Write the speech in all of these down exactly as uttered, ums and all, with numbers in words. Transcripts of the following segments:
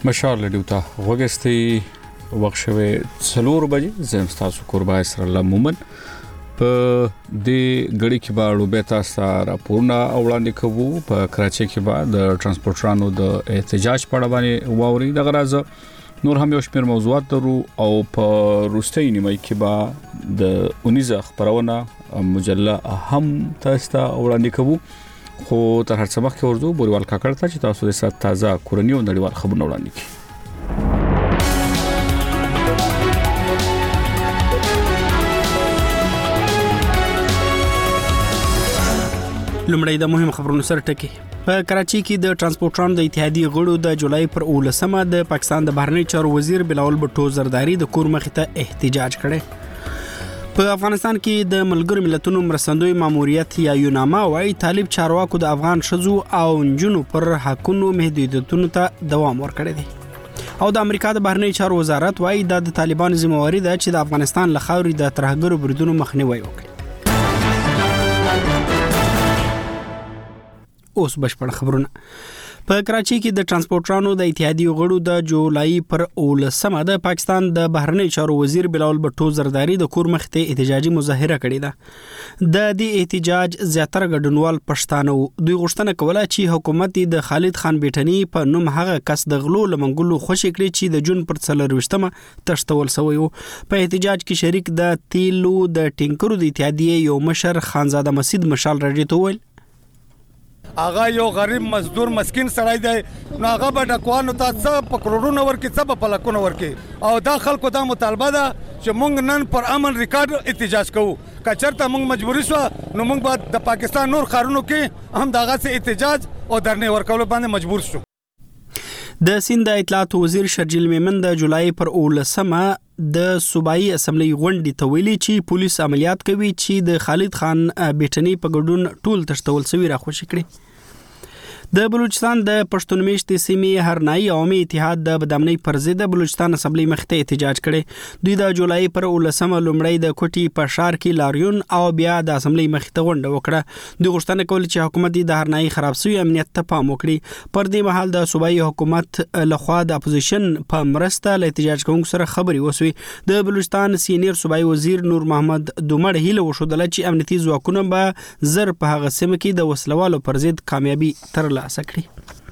مشال لډیوتا وګستي وخت شوه څلور بجې زم تاسو قربا اسر الله مومن په دې غړي کې باړو به تاسو راپورنا وړاندې کوو په کراچي کې با د ترانسپورټرانو د احتجاج په اړه باندې واوري د غراز نور هم یو شمېر موضوعات درو او په روستۍ نیمه کې با د اونیزه خبرونه مجله هم تاسو ته وړاندې کوو خو تر هر څه مخکې ورځو بوريوال کاکړ ته چې تاسو د سات تازه کورنۍ او نړیوال خبرونه وړاندې کړي لومړی د مهم خبرونو سره ټکی په کراچي کې د ترانسپورټرانو د اتحادیې غړو د جولای پر اولسمه د پاکستان د بهرنی چارو وزیر بلاول بټو زرداری د کور مخې ته احتجاج کړي په افغانستان کې د ملګرو ملتونو مرستندوی ماموریت یا یوناما وايي طالب چارواکو د افغان شذو او نجونو پر حقونو محدودیتونو ته دوام ورکړی دی او د امریکا د بهرنی چارو وزارت وايي د طالبانو ذمہواری ده چې د افغانستان له خاورې د ترهګرو بریدونو مخنیوي وکړي اوس بشپړ خبرونه په کراچي کې د ترانسپورټرانو د اتحادیې غړو د جولای پر اولسمه د پاکستان د بهرنی چارو وزیر بلاول بټو زرداری د کور مخ ته احتجاجي مظاهره کړې ده د دې احتجاج زیاتره ګډونوال پښتانه دوی غوښتنه کوله چې حکومت د خالد خان بیٹنی په نوم هغه کس د غلو لمنګلو خوشی کړی چې د جون پر څلرويشتمه تشتول شوی و په احتجاج کې شریک د تیلو د ټینکرو د اتحادیې یو مشر خانزاده مسعود مشال راډیو ته ویل اغه یو غریب مزدور مسکین سړی دی نو هغه به ډکوانو ته څه په کروڑونو ورکي څه په پلکونو ورکي او دا خلکو دا مطالبه ده چې مونږ نن پر امن ریکارډ احتجاج کوو کچرته مونږ مجبوری شو نو مونږ به د پاکستان نور خارونو کې هم دغه سه احتجاج او درنه ورکول باندې مجبور شو د سیند اطلاعات وزیر شرجیل میمن د جولای پر اولسمه د صوبایي اسمبلی غونډې ته ویلي چې پولیس عملیات کوي چې د خالد خان بیٹنی په ګډون ټول تشتول سوي راخوشي کړي د بلوچستان د پښتون میشتې سیمې هرنايي عوامي اتحاد د بدامنۍ پر ضد د بلوچستان اسمبلی مخته احتجاج کړي دوی د جولای پر اولسمه لومړی د کوټي په شار کې لاریون او بیا د اسمبلی مخته غونډه وکړه دوی غوښتنه کوله چې حکومت د هرنايي خراب شوی امنیت ته پام وکړي پر دې مهال د صوبایي حکومت لخوا د اپوزیشن په مرسته له احتجاج کوونکو سره خبري وسوي د بلوچستان سینیر صوبایي وزیر نور محمد دومړ هیله وشودله چې امنیتي ځواکونه به زر په هغه سیمه کې د وسلوالو پر ضد کامیابی ترلاسه سکړي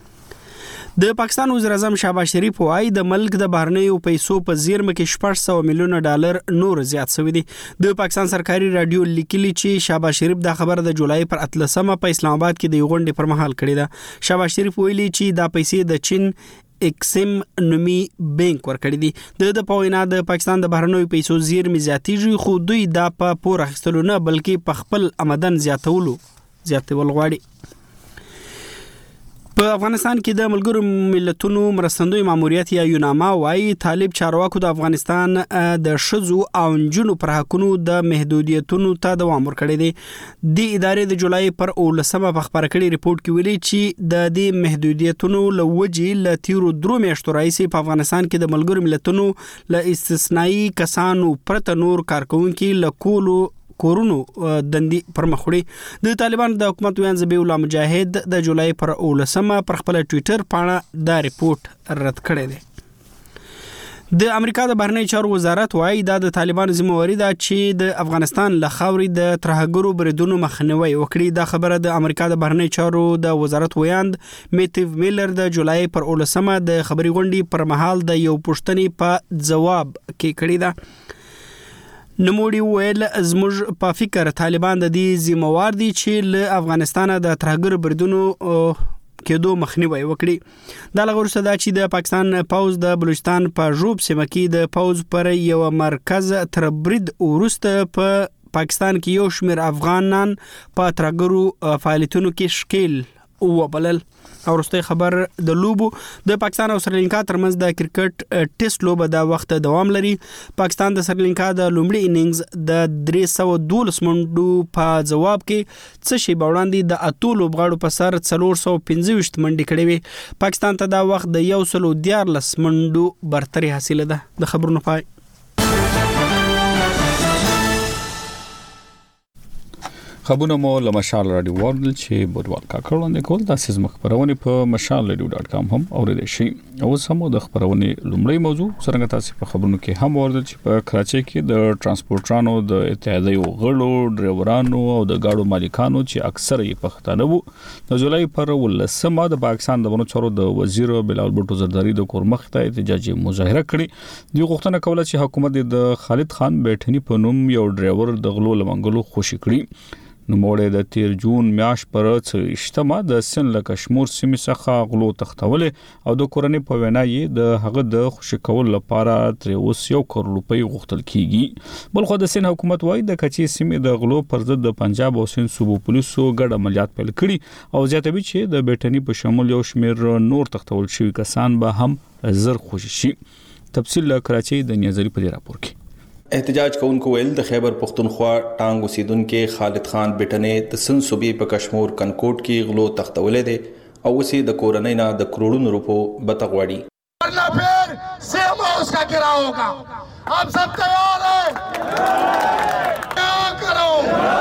د پاکستان وزیر اعظم شهباز شریف وايي د ملک د بهرنیو پیسو په زیرمه کې شپږ سوه میلیونه ډالر نور زیات شوی دي د پاکستان سرکاري رادیو لیکلي چې شهباز شریف دا خبر د جولای پر اتلسمه په اسلام آباد کې د غونډې پر مهال کړی ده شهباز شریف ویلي چې دا پیسې د چین اکسم نومي بانک ورکړی دي د د پوینا د پاکستان د بهرنیو پیسو زیرمه زیاتیږي خو دوی دا په پور اخیستلو نه بلکې په خپل آمدن زیاتولو زیاتول غواړي په افغانستان کې د ملګرو ملتونو مرستندوی ماموریت یا یوناما وايي طالب چارواکو د افغانستان د شذو او نجونو پر حقونو د محدودیتونو ته دوام ورکړی دی د ادارې د جولای پر اولسمه په خبره کړي ریپورت کې ویلي چې د دې محدودیتونو لوجې ل تیرو درو میاشتو راځي په افغانستان کې د ملګرو ملتونو ل استثنایی کسانو پرته نور کارکونکو ل کولو کورونو دندي پرمخوړي د طالبان د حکومت ویان زبی الله مجاهد د جولای پر اولسمه پر خپل ټوئیټر باندې دا ریپورت رد کړی دی د امریکا د بهرنی چارو وزارت وايي دا د طالبان ذمہواری ده چې د افغانستان له خاورې د ترهګرو بریدونو مخنیوي وکړي دا خبره د امریکا د بهرنی چارو د وزارت ویاند میتیو میلر د جولای پر اولسمه د خبري غونډې پر مهال د یو پوښتنې په جواب کې کړی ده نموړي ویل زموږ په فکر طالبان د دې ذمہوار دي چې له افغانستان د ترهګر بریدونو کېدو مخنیوي وکړي دا لغورسته دا چې د پاکستان پوز د بلوچستان په جوب سیمه کې د پوز پر یو مرکز تر برید ورسته په پاکستان کې یو شمېر افغانان په ترهګرو فعالیتونو کې شکیل او بلل او رسته خبر د لوبو د پاکستان او سریلانکا ترمنځ د کرکټ ټیسټ لوبه د وخت دوام لري پاکستان د سریلانکا د لومړي اننګز د درې سوه دولس منډو په جواب کې څه شی باوړاندې د اتو لوبغاړو په سر څلور سوه پنځه ویشت منډې کړې وي پاکستان ته دا وخت د یو سلو دیارلس منډو برتري حاصله ده د خبرونو پای خبرونه مو له مشال رادیو ورلد چې بودوال کاکړ وړاندې کول تاسو زما خبرونه په مشال رادیو ډاټ کام هم اوریدئ شئ. اوس هم د خبرونه لومړی موضوع څنګه تاسو په خبرونو کې هم اوریدل چې په کراچۍ کې د ترانسپورټرانو د اتحادیو غړو، ډرایورانو او د گاډو مالکانو چې اکثره یې پښتانه وو د جولای پر ولسمه د پاکستان د بنو چارو د وزیر بلال بوټو زرداری د کورمخ ته احتجاجي مظاهره کړې. دوی غوښتنه کوله چې حکومت د خالد خان بیٹنی په نوم یو ډرایور د غلو لمنګلو خوشي کړي. نو موړې د تیر جون میاش پر څلشتمه د سن له کشمیر سیمې څخه غلو تختولې او د کورنۍ په وینا یې د هغه د خوشي کول لپاره تر اوس یو کروڑ روپۍ غوښتل کیږي. بل خو د سن حکومت وایي د کچې سیمې د غلو پر ضد د پنجاب او سند صوبو پولیسو ګډ عملیات پیل کړي او زیاتوي چې د بیٹنی په شمول یو شمیر نور تختول شوی کسان به هم زر خوشي شي. تفصیل له کراچۍ د نیازری په راپور کې. احتجاج کوونکو ویل د خیبر پختونخوا ټانګ اوسیدونکو خالد خان بیٹنی د سن صوبې په کشمیر کنکوټ کې غلو تختولې دي او اوسې د کورنۍ نه د کروڑونو روپو بته غواړي. ورنہ پھر سیم اس کا گرا ہوگا. آپ سب تیار ہیں؟ کیا کرو؟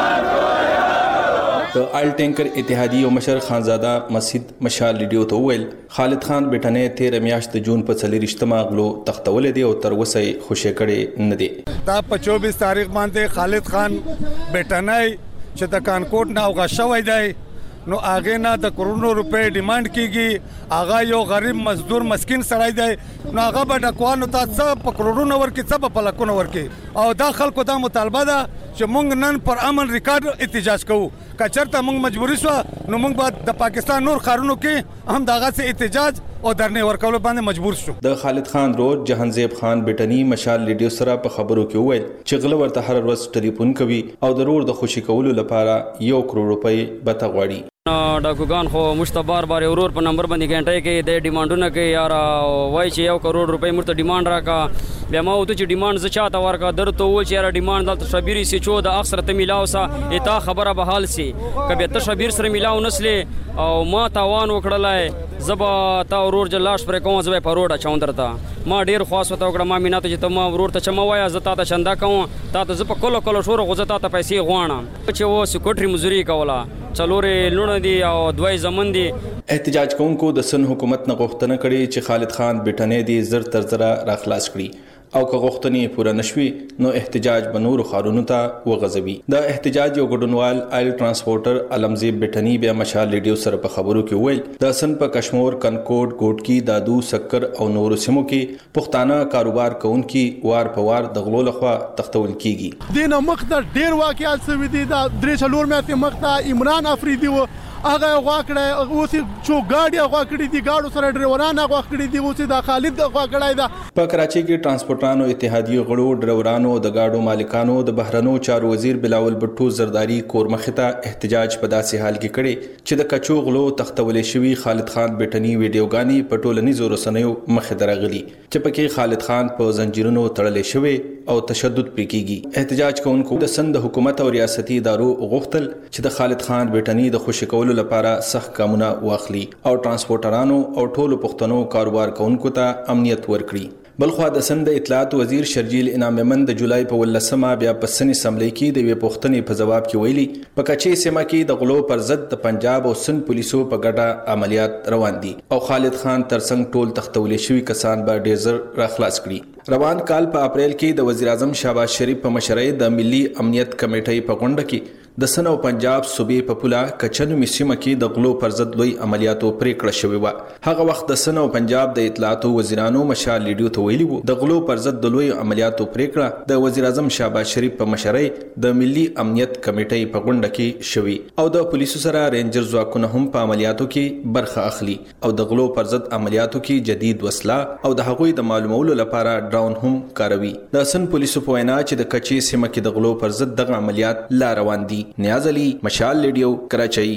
د آئل ټینکر اتحادیې او مشر خانزاده مسجد مشال ریډیو ته ویل خالد خان بیٹنی تیر میاشت د جون په څلورشتمه غلو تختولې دی او تر اوسه خوشی کړي نه دي. دا په چوبیس تاریخ باندې خالد خان بیٹنی چې د کانکوټ نه اوغه شوی دی نو هغه نه د کروڑونو روپے ډیماند کیږي. هغه یو غریب مزدور مسکین سړی دی نو هغه به ډکوانو ته څه په کروڑونو ورکې څه په لکونو ورکې او دا خلکو دا مطالبه ده چې مونږ نن پر امن ریکارډ احتجاج کوو. کچرته مونږ مجبوري شو نو مونږ به د پاکستان نور ښارونو کې هم دغه سه احتجاج او درنې ورکول باندې مجبور شو. د خالد خان رود جهانزیب خان بیٹنی مشال ریډیو سره په خبرو کې وویل چې غله ورته هر ورځ ټلیفون کوي او د رور د خوشي کولو لپاره یو کروڑ روپۍ بته غواړي. ډاکوګان خو مشتبار بار ورور په نمبر باندې ګنټای کې د ډیمانډونه کې یار وای چې یو کروڑ روپۍ مرته ډیماند راکا بیا ما وته چې ډیماند ز چاته ورکا درته و چې یار ډیماند دلته شبيري سي چو د اکثر ته ملاو سا اتا خبره به حال سي کبه ته شبير سره ملاو نسله او ما تاوان وکړلای زبا تا ورور جلاش پر کوم زبې پروډه چوندرته ما ډیر خاص وته وکړه ما میناته چې ته ما ورور ته چموایا زتا ته چندا کوم تا ته ز په کولو کولو شور غوځتا ته پیسې غواړم چې و سکوټري مزوري کولا چلورې لونه دي او دوی زمون دي. احتجاج کوونکو د سن حکومت نه غوښتنه کړې چې خالد خان بیٹنی دی زر تر زر راخلاص کړي او که غوښتنې پوره نشوي نو احتجاج به نورو ښارونو ته وغځوي. د احتجاج یو ګډونوال آئل ترانسپورټر علمزیب بیٹنی بیا مشال ریډیو سره په خبرو کې ویل د سن په کشمیر کنکوټ ګوټکی دادو سکر او نورو سیمو کې پښتانه کاروبار کوونکي وار په وار د غلو لخوا تختول کیږي. دینه مخته ډیر واقعات شوي دي د درې څلور میاشتې مخته عمران افریدي و هغه غواکړه اوس چې ګاډي غواکړي دي ګاډو سره ډرایوران غواکړي دي اوس د خالد غواکړای دا. په کراچۍ کې ترانسپورټرانو اتحادیې غړو، ډرایورانو، د ګاډو مالکانو د بهرنو چارو وزیر بلاول بوټو زرداری کورمخ ته احتجاج په داسې حال کې کړي چې د کچو غلو تختولې شوی خالد خان بیٹنی ویډیوګانی په ټولنیزو رسنیو مخې درغلي چې پکې خالد خان په زنجیرونو تړلې شوی او تشدد پرې کیږي. احتجاج کوونکو د سند حکومت او ریاستي ادارو غوښتل چې د خالد خان بیٹنی د خوشی کولو لپاره سخت ګامونه واخلي او ترانسپورټرانو او ټولو پښتنو کاروبار کوونکو ته امنیت ورکړي. بلخو د سند اطلاعات وزیر شرجیل انعام مومن د جولای په ولسمه بیا په سن اسمبلی کې د وی پښتنې په جواب کې ویلي په کچې سیمه کې د غلو پر ضد د پنجاب او سند پولیسو په ګډه عملیات روان دي او خالد خان ترڅنګ ټول تختولې شوی کسان به ډیزر راخلاص کړي. روان کال په اپریل کې د وزیر اعظم شهباز شریف په مشرۍ د ملي امنیت کمیټې په غونډه کې د سن او پنجاب صوبې په پولا کچن میسیمه کې د غلو پر ضد لوی عملیاتو پریکړه شوې و. هغه وخت د سن او پنجاب د اطلاعاتو وزیرانو مشال ریډیو ته ویلي وو د غلو پر ضد د لوی عملیاتو پریکړه د وزیر اعظم شهباز شریف په مشرۍ د ملي امنیت کمیټې په غونډه کې شوې او د پولیسو سره رینجر ځواکونه هم په عملیاتو کې برخه اخلي او د غلو پر ضد عملیاتو کې جدید وسله او د هغوی د معلومولو لپاره ډرون هم کاروي. د سن پولیسو په وینا چې د کچې سیمه کې د غلو پر ضد دغه عملیات لا روان دي. نیاز علی، مشال ریډیو، کراچۍ.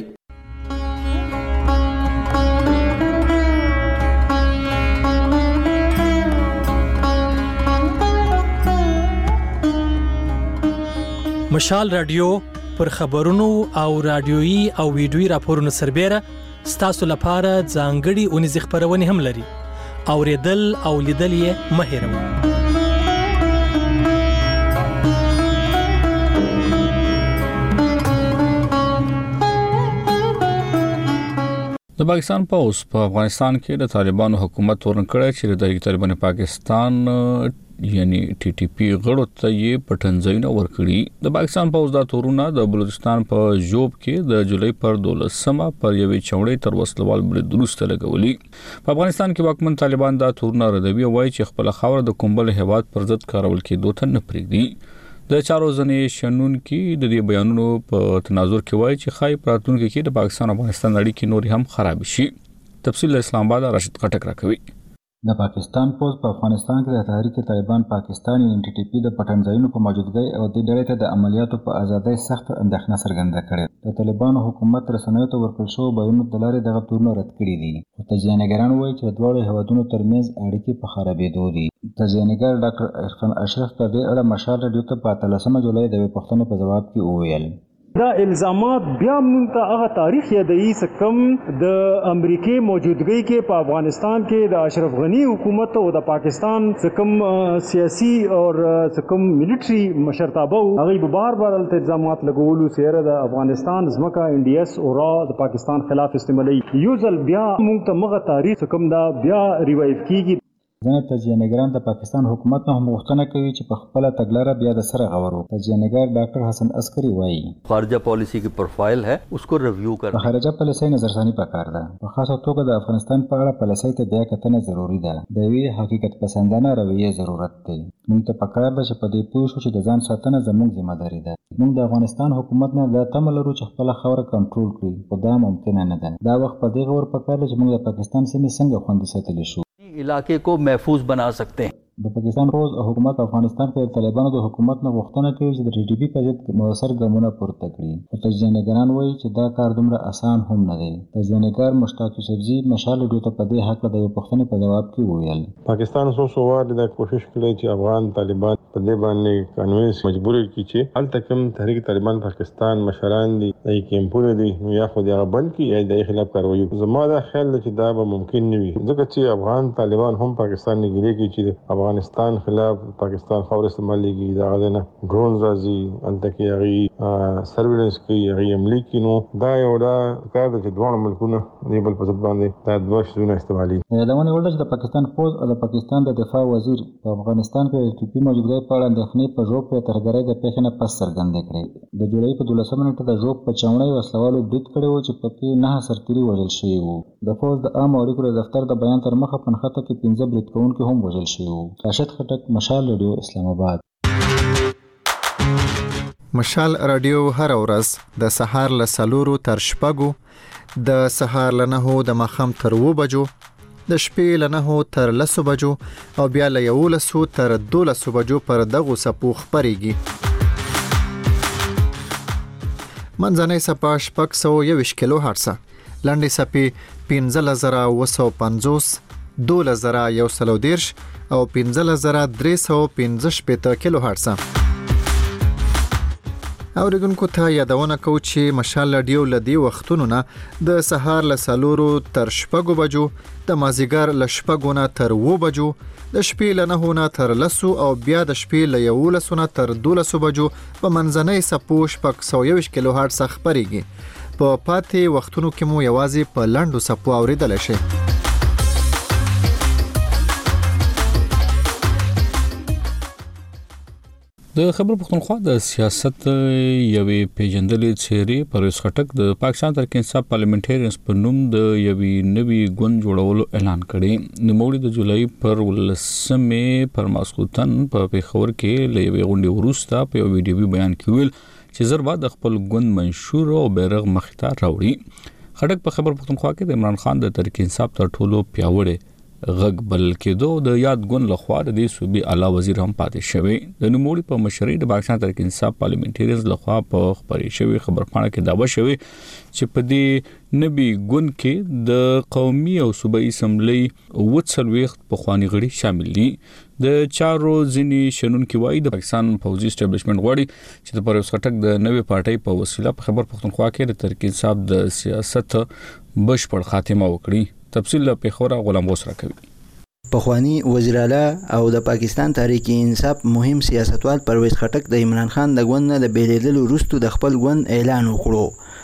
مشال رادیو پر خبرونو او رادیويي او ویډیويي راپورونو سربېره ستاسو لپاره ځانګړي اونیز خبرونه هم لري. اوریدل او لیدل یې مه هېروئ. د پاکستان پوز په افغانستان کې د طالبانو حکومت ورنکړی چې د طالبان پاکستان یعنی ټي ټي پی غړو ته یې پټنځایونه ورکړي. د پاکستان پوز دا تورونه د بلوچستان په جوب کې د جولای پر دولسمه پر یوې چوڼې تر وسلوال برید وروسته لګولي. په افغانستان کې واکمن طالبان دا تورونه ردوي او وایي چې خپل خاور د کومبل هیواد پر ضد کارول کېدو ته نه پرېږدي. د چارو ځنې شنون کې د دې بیانونو په تناظر کې وایي چې خای پراتونکو کې د پاکستان او افغانستان اړیکې نور هم خراب شي. تفصیل اسلام آباد راشد خټک راکوي. د پاکستان پوز په افغانستان کې د تحریک طالبان پاکستان ان ټي ټي پی د پټنځایونو په موجودګۍ او د ډلې ته د عملیاتو په ازادۍ سخت اندېښنه څرګنده کړې. د طالبانو حکومت رسنیو ته ورکړل شوی بیانونو د لارې دغه تورونه رد کړي دي. خو تجزیه‌نګاران وایي چې د دواړو هیوادونو ترمنځ اړیکې په خرابېدو دي. تجزیه‌نګار ډاکټر عرفان اشرف په دې اړه مشال راډیو ته په اتلسمه جولای د یوې پوښتنې په ځواب کې وویل دا الزامات بیا موږ ته هغه تاریخ یادوي چې کوم د امریکای موجودګۍ کې په افغانستان کې د اشرف غنی حکومت او د پاکستان چې کوم سیاسي او چې کوم ملټري مشرتابه هغه به بار بار الزامات لګولو سره د افغانستان ځمکه ان ډي اس او را د پاکستان خلاف استعمالي یو ځل بیا موږ ته مغه تاریخ کوم دا بیا ریوایو کیږي. ځینې تجزیه‌نګاران د پاکستان حکومت نه هم غوښتنه کوي چې په خپله تګلاره بیا د سره غور وکړي. تجزیه‌نګار ډاکټر حسن عسکري وایي خارجه پالیسی کی پروفایل ہے اس کو ریویو کرنا. په خارجه پالیسۍ نظرثاني پکار ده. په خاصه توګه د افغانستان په اړه پالیسۍ ته بیا کتنه ضروري ده. د یوې حقیقت پسندانه رویې ضرورت دی. موږ ته پکار ده چې په دې پوه شو چې د ځان ساتنه زموږ ذمہداري ده. موږ د افغانستان حکومت نه دا تمه لرو چې خپله خاوره کنټرول کړي، خو دا ممکنه نه ده. دا وخت په دې غور پکار ده چې موږ د پاکستان سیمې څنګه خوندي ساتلی شو. علاقے کو محفوظ بنا سکتے ہیں. د پاکستان پوز او حکومت افغانستان کې د طالبانو د حکومت نه غوښتنه کوي چې د ټي ټي پی په ضد مؤثر ګامونه پورته کړي. خو تجزیه‌نګاران وایي چې دا کار دومره اسان هم نه دی. تجزیه‌نګار مشتاق یوسفزي مشال راډیو ته په دې هکله د یوې پوښتنې په ځواب کې وویل پاکستان څو څو واره دا کوشش کړی چې افغان طالبان په دې باندې قانوني مجبور کړي چې هلته کوم تحریک طالبان پاکستان مشران دي د کیمپونو دي نو یا خو دغه بند کړي یا د خلاف کاروي. زما دا خیال چې دا به ممکن نه وي ځکه چې افغان طالبان هم پاکستان نه ګیري کوي چې افغانستان خلاف پاکستان خاور استعمالېږي دا غوښنه ډرون راځي انته کې هغه سرویلنس کوي هغه عملي کوي. نو دا یو دا کار د دوه ملکونو د بل په ضد باندې دا دوه شونه استعمالي. یادونه ولر چې د پاکستان پوز او د پاکستان د دفاع وزیر په افغانستان کې د ټي پی موجودګۍ په اړه اندېښنې په ژوب کې ترګرۍ د پیښې نه پس څرګندې کړې. د جولای په دولسمه نیټه د ژوب په چوڼۍ وسلوالو برید کړی و چې په کې نه سرتیري وژل شوي وو. د پوز د عامو اړیکو د دفتر د بیان تر مخه په نښته کې پنځه برید کوونکي هم وژل شوي وو. راشد خټک مشال راډیو اسلام آباد. مشال راډیو هر ورځ د سهار له څلورو تر شپږو، د سهار له نهو د ماښام تر اووه بجو، د شپې له نهو تر لسو بجو او بیا له یولسو تر دولسو بجو پر دغو څپو خپرېږي. منځنۍ څپه شپږ سوه یوویشت کیلو هرڅه، لنډې څپې پنځلس زره اووه سوه پنځوس، دولس زره یو سل او دېرش او پنځلس زره درې سوه پنځه شپېته کیلو هرڅه. اوریدونکو ته یادونه کوو چې مشال راډیو له دې وختونو نه د سهار له څلورو تر شپږو بجو، د مازدیګر له شپږو نه تر اووه بجو، د شپې له نهو نه تر لسو او بیا د شپې له یولسو نه تر دولسو بجو په منځنۍ څپو شپږ سوه یوویشت کیلو هرڅه خپرېږي. په پاتې وختونو کې مو یوازې په لنډو څپو اوریدلی شئ. د خبر پښتونخوا د سیاست یوې پیژندلې څېرې پرویز خټک د پاکستان تحریک انصاف پارلیمنټریانز په نوم د یوې نوې ګوند جوړولو اعلان کړی. نوموړي د جولای پر ولسمې پر ماسخوتن په پیښور کې له یوې غونډې وروسته په یو ویډیوي بیان کې ویل چې زر بعد خپل ګوند منشور او بیرغ مخې ته راوړي. خټک په خبر پښتونخوا کې د عمران خان د تحریک انصاف تر ټولو پیاوړی غږ بل کېدو د یاد ګوند لخوا د دې صوبې اعلی وزیر هم پاتې شوی. د نوموړي په مشرۍ د پاکستان تحریک انصاف پارلیمنټریانز لخوا په خبرې شوی خبرپاڼه کې دعوه شوی چې په دې نوي ګوند کې د قومي او صوبایي اسمبلی اووه څلوېښت پخواني غړي شامل دي. د چارو ځینې شنونکي وایي د پاکستان پوځي اسټابلیشمنټ غواړي چې د پرویز خټک د نوې پارټۍ په وسیله په خبر پښتونخوا کې د تحریک انصاف د سیاست بشپړ خاتمه وکړي. تفصیل له پیښور غلام غوس راکوي. پخوانی وزیر اعلی او د پاکستان تحریک انصاف مهم سیاستوال پرویز خټک د عمران خان د ګوند نه د بیلیدلو وروسته د خپل ګوند اعلان وکړو.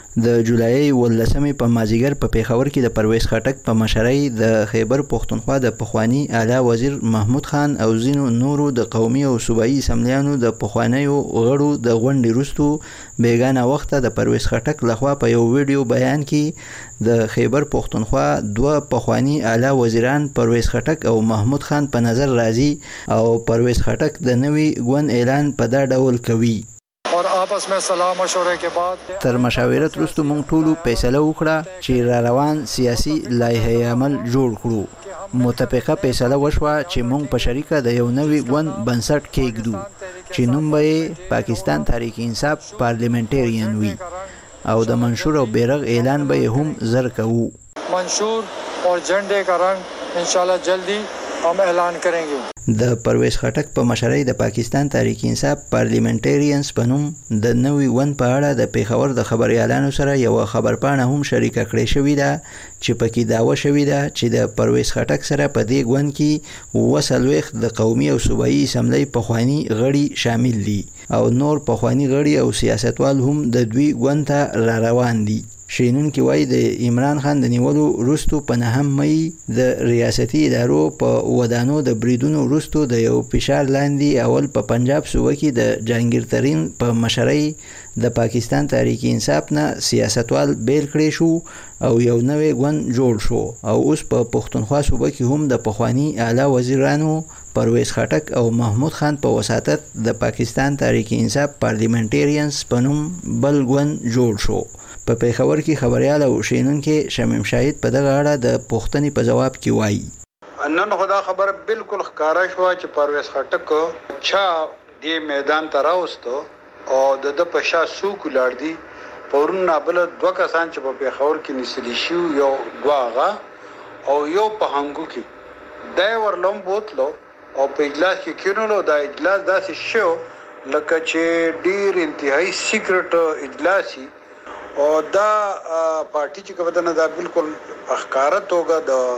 د جولای ولسمې په مازیګر په پیښور کې د پرویز خټک په مشرۍ د خیبر پښتونخوا د پخوانی اعلی وزیر محمود خان او ځینو نورو د قومي او صوبایي اسمبلیانو د پخوانیو غړو د غونډې وروسته بیګانه وخته د پرویز خټک لخوا په یو ویډیو بیان کې د خیبر پښتونخوا دوه پخوانی اعلی وزیران پرویز خټک او محمود خان په نظر راځي او پرویز خټک د نوي ګوند اعلان په دا ډول کوي. और आपस में सलाह मशवरे के बाद تر مشاورت وروسته موږ ټولو فیصله وکړه چې را روان سیاسي لایحه عمل جوړ کړو. متفقه فیصله وشوه چې موږ په شریکه د یو نوي ګوند بنسټ کېږدو چې نوم به پاکستان تحریک انصاف پارلیمنټریان وي او د منشور او بیرغ اعلان به هم زر کوو. منشور और झंडे का रंग इंशाल्लाह जल्दी हम ऐलान करेंगे. د پرویز خټک په مشرۍ د پاکستان تحریک انصاف پارلیمنټریانز په نوم د نوي ګوند په اړه د پیښور د خبريالانو سره یو خبرپاڼه هم شریکه کړې شوې ده چې پکې داوا شوې ده چې د پرویز خټک سره په دې ګوند کې اووه څلوېښت د قومي او صوبایي اسمبلۍ پخواني غړي شامل دي او نور پخواني غړي او سیاستوال هم د دوی ګوند ته را روان دي. شینونکي وایي د عمران خان د نیولو وروستو په نهم مۍ د ریاستي ادارو په ودانو د بریدونو وروستو د یو فشار لاندې اول په پنجاب صوبه کې د جهانګیر ترین په مشرۍ د پاکستان تحریک انصاف نه سیاستوال بیل کړی شو او یو نوی ګوند جوړ شو او اوس په پښتونخوا صوبه کې هم د پخوانی اعلی وزیرانو پرویز خټک او محمود خان په وساتت د پاکستان تحریک انصاف پارلیمنټریانز په نوم بل ګوند جوړ شو. په پیښور کې خبريال او شینونکي شمیم شاهد په دغه اړه د پوښتنې په جواب کې وایي نن خدا خبر بالکل ښکارا شو چې پرویز خټک چا دې میدان ته راوستو او د د پشا سو کولار دي پورن بل دوه کسان چې په پیښور کې نسلی شو یو دواغه او یو په هنګو کې دا ورلم بوتلو او په اجلاس کې کینولو دا اجلاس داسې شو لکه چې ډیر انتهایی سیکرټ اجلاسي او دا پارټي چې کومه دا بالکل اخکارت توګه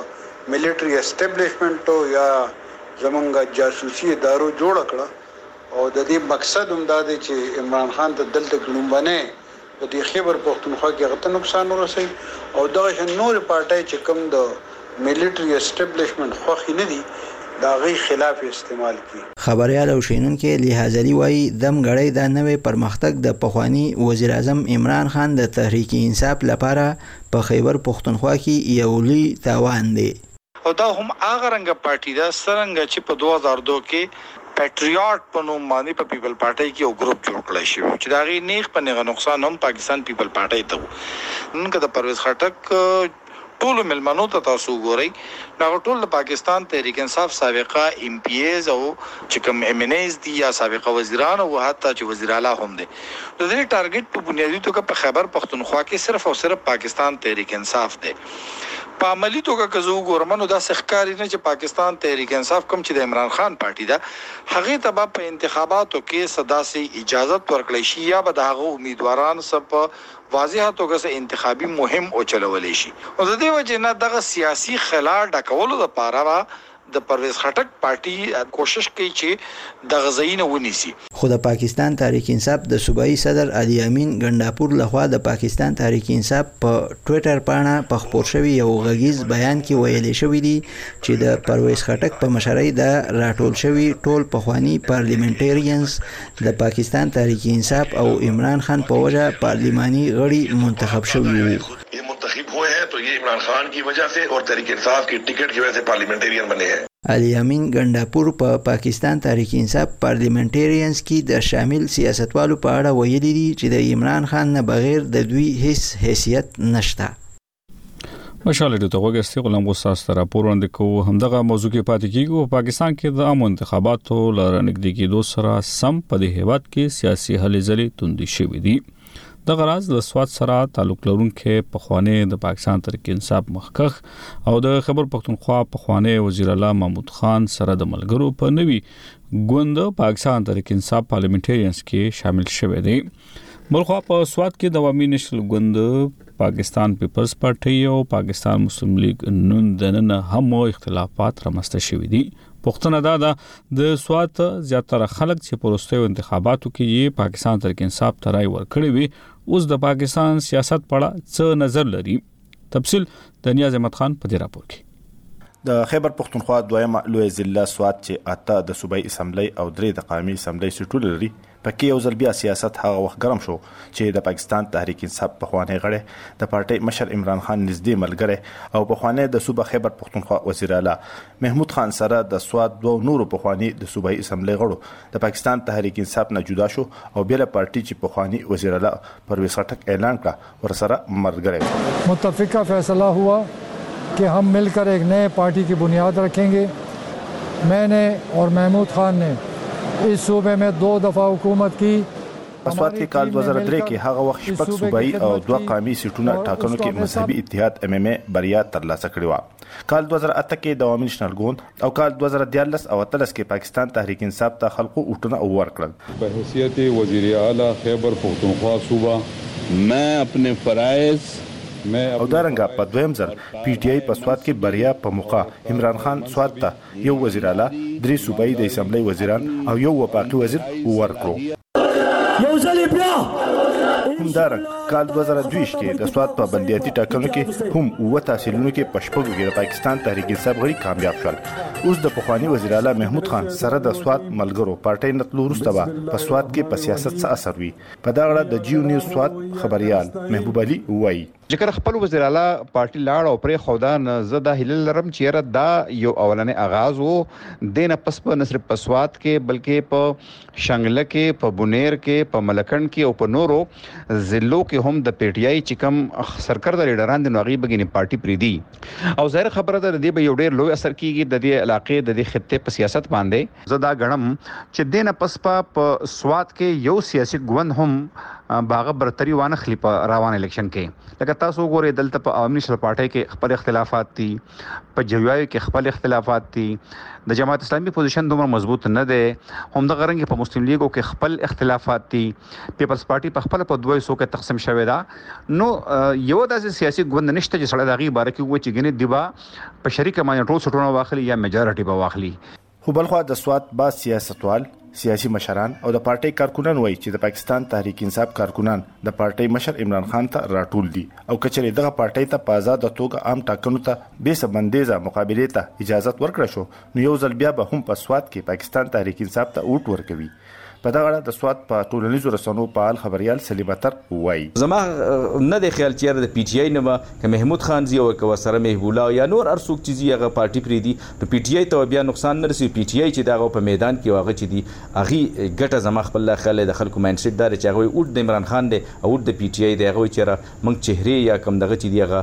د ملټری اسټابلیشمنت یا زمونږ جاسوسي ادارو جوړ کړه او د دې مقصد هم دا دی چې عمران خان ته دلته ګلومبنه د دې خیبر پښتونخوا کې غته نقصان ورسي او دغه نور پارټي چې کوم د ملټری اسټابلیشمنت خوخي نه دي دا غي خلاف استعمال کی. خبريال او شینونکي لحاظلی وای دم غړی د نوې پرمختګ د پخوانی وزیر اعظم عمران خان د تحریک انصاف لپاره په خیبر پښتونخوا کې یو لوی تاوان دی او دا هم هغه رنګ پارټي دا څنګه چې په دوه هزار دوه کې پیټریاټ په نوم باندې په پیپل پارټي کې یو ګروپ جوړ کړی شو چې دا غي نیغ په نیغه نقصان هم پاکستان پیپل پارټي ته نن که د پرویز خټک ټول ملمنو ته تاسو ګورئ دا ټول د پاکستان تحریک انصاف سابقه ام پی ایز او چې کوم ام ان ایز دي یا سابقه وزیران او حتی چې وزیر اعلی هم دي د دې ټارګټ په بنیادی توګه په خیبر پښتونخوا کې صرف او صرف پاکستان تحریک انصاف دی. په عملی توګه که زه وګورم نو دا ښکاري نه چې پاکستان تحریک انصاف کوم چې د عمران خان پارټي ده هغه ته په انتخاباتو کې صداسي اجازه ورکړی شي یا به د هغه امیدواران سب واضحه توګه سه انتخابي مهم او چلولې شي او د دې وجه نه دغه سیاسي خلا ډکولو د پاره د پرویز خټک پارټي کوشش کوي چې د غزاینه ونیسي. خو د پاکستان تحریک انصاف د صوبایي صدر علي امین ګنداپور لخوا د پاکستان تحریک انصاف په ټوئیټر باندې په خبر شوی یو غږیز بیان کې ویل شوی دی چې د پرویز خټک په مشرۍ د راټول شوی ټول پخوانی پارلیمنټریانز د پاکستان تحریک انصاف او عمران خان په وجه پارلیماني غړي منتخب شوی وو. ये मुंतखब हुए हैं तो ये इमरान खान की वजह से और तहरीक इंसाफ की टिकट की वजह से पार्लियामेंटेरियन बने हैं. علي امین ګنداپور په پا پاکستان تحریک انصاف پارلیمنټریانز کې د شامل سیاستوالو په اړه ویلي دي چې د عمران خان نه بغیر د دوی هیڅ حیثیت نشته. مشاله د توګه غلام غوساس تر راپور وړاندې کوو همدغه موضوع کې پاتې کیږي په پاکستان کې د عام انتخاباتو لرنګدګي دوه سره سم په دې هیواد کې سیاسي هلې ځلې توندې شوې دي. د غراز د سواد سره تعلق لرونکو پخوانی د پاکستان تحریک انصاف مخکخ او د خیبر پښتونخوا پخوانی وزیر اعلی محمود خان سره د ملګرو په نوي ګوند پاکستان تحریک انصاف پارلیمنټریانز کې شامل شوه دي. بلخوا په سواد کې د عوامي نشل ګوند پاکستان پیپلز پارټي او پاکستان مسلم لیگ نن دنه هم اختلافات رامسته شوي دي. پښتنه دا ده د سوات زیاتره خلک چې په وروستیو انتخاباتو کې یې پاکستان تحریک انصاف ته رای ورکړی وي اوس د پاکستان سیاست په اړه څه نظر لري. تفصیل د نیاز احمد خان په دې راپور کې. د خیبر پختونخوا دویمه لوی ضلع سوات چې اته د صوبایي اسمبلی او درې د قومي اسمبلی سیټونه لري پکې یو ځل بیا سیاست هغه وخت ګرم شو چې د پاکستان تحریک انصاف پخوانی غړی د پارټۍ مشر عمران خان نږدې ملګری او پخوانی د صوبه خیبر پختونخوا وزیر اعلی محمود خان سره د سوات دوه نورو پخوانی د صوبایي اسمبلی غړو د پاکستان تحریک انصاف نه جدا شو او بیا د پارټۍ چې پخوانی وزیر اعلی پرویز خټک اعلان کړ ورسره ملګری متفقہ فیصلہ ہوا کہ ہم مل کر ایک نئے پارٹی کی بنیاد رکھیں گے. میں نے اور محمود خان نے اس صوبے میں دو دفعہ حکومت کی. په سوات کې کال دوه زره درې کې هغه وخت شپږ صوبایي او دوه قومي سیټونه ټاکنو کې مذهبي اتحاد ام ام ای بریا ترلاسه کړې و. کال دوه زره اته کې د عوامي نېشنل ګوند او کال دوه زره دیارلس او اتلس کې پاکستان تحریک انصاف ته خلقو اوټونه ورکړل. په حیثیت وزیر اعلی خیبر پختونخوا صوبہ میں اپنے فرائض او دارنګه په دویم ځل پی ټی آی په سوات کې بریا په موقع عمران خان سوات ته یو وزیر اعلی درې صوبایي د اسمبلی وزیران او یو وفاقي وزیر ورکړو. یو ځل بیا همدارنګ کال دوه زره دوه کې د سوات په بلدیاتي ټاکنو کې هم اوه تحصیلونو کې په شپږو کې د پاکستان تحریک انصاف غړي کامیاب شول. اوس د پخوانی وزیر اعلی محمود خان سره د سوات ملګرو پارټۍ نتلو وروسته به په سوات کې په سیاست څه اثر وي. په دا اړه د جیو نیوز سوات خبريال محبوب علي وایي ځکه خپل وزیر اعلی پارټي لاړ او پرې خودان زدا هلل لرم چیرې دا یو اولنې آغاز وو دینه پس په نصر په سوات کې بلکې په شنګله کې په بونیر کې په ملکند کې او په نورو ضلعو کې هم د پی ټی آی چې کوم سرکرده لیډران د نوغي بګینی پارټي پریدي او ظاهر خبره ده د دې به یو ډېر لوی اثر کیږي د دې علاقې د دې خطې په سیاست باندې زدا غنم چې دینه پس په سوات کې یو سیاسي ګوند هم باغ برتری وانه خلی په روان الیکشن کې لکه تاسو ګورئ دلته په عوامي نېشنل پارټۍ کې خپل اختلافات دي په جوایو کې خپل اختلافات دي د جماعت اسلامي پوزیشن دومره مضبوط نه ده هم د غرنګ په مسلم لیګو کې خپل اختلافات دي پیپلز پارټي په خپل په دوه سو کې تقسیم شوې ده نو یو د سیاسي ګوند نشته چې سړی دغه باره کې و چې ګنې دیبا په شریک باندې ټول سټونه واخلي یا میجارټي به واخلي. خو بلخوا د سوات با سیاستوال سیاسي مشران او د پارټۍ کارکونان وایي چې د پاکستان تحریک انصاف کارکونان د پارټۍ مشر عمران خان ته راټول دي او کچري دغه پارټۍ ته په آزاد توګه عام ټاکنو ته به سبندیزه مقابله ته اجازه ورکړه شو نو یو ځل بیا به هم په سوات کې پاکستان تحریک انصاف ته اوټ ورکوي. په دا اړه د سوات په ټولنیزو رسنیو فعال خبريال سلیم اتر وایي زما نه د خیال چیر د پی ټی آی نه ک محمود خان زی او ک وسره محبوب الله یا نور ارسوک چیزی هغه پارټي پری دي نو پی ټی آی ته بیا نقصان نه رسي. پی ټی آی چې دغه په میدان کې واغ چي دي اغي ګټه زما خپل خل د خلکو ماینډ سیټ دار چې هغه اوټ د عمران خان دی او د پی ټی آی دی هغه چیرې منګ چهره یا کم دغه چي دی هغه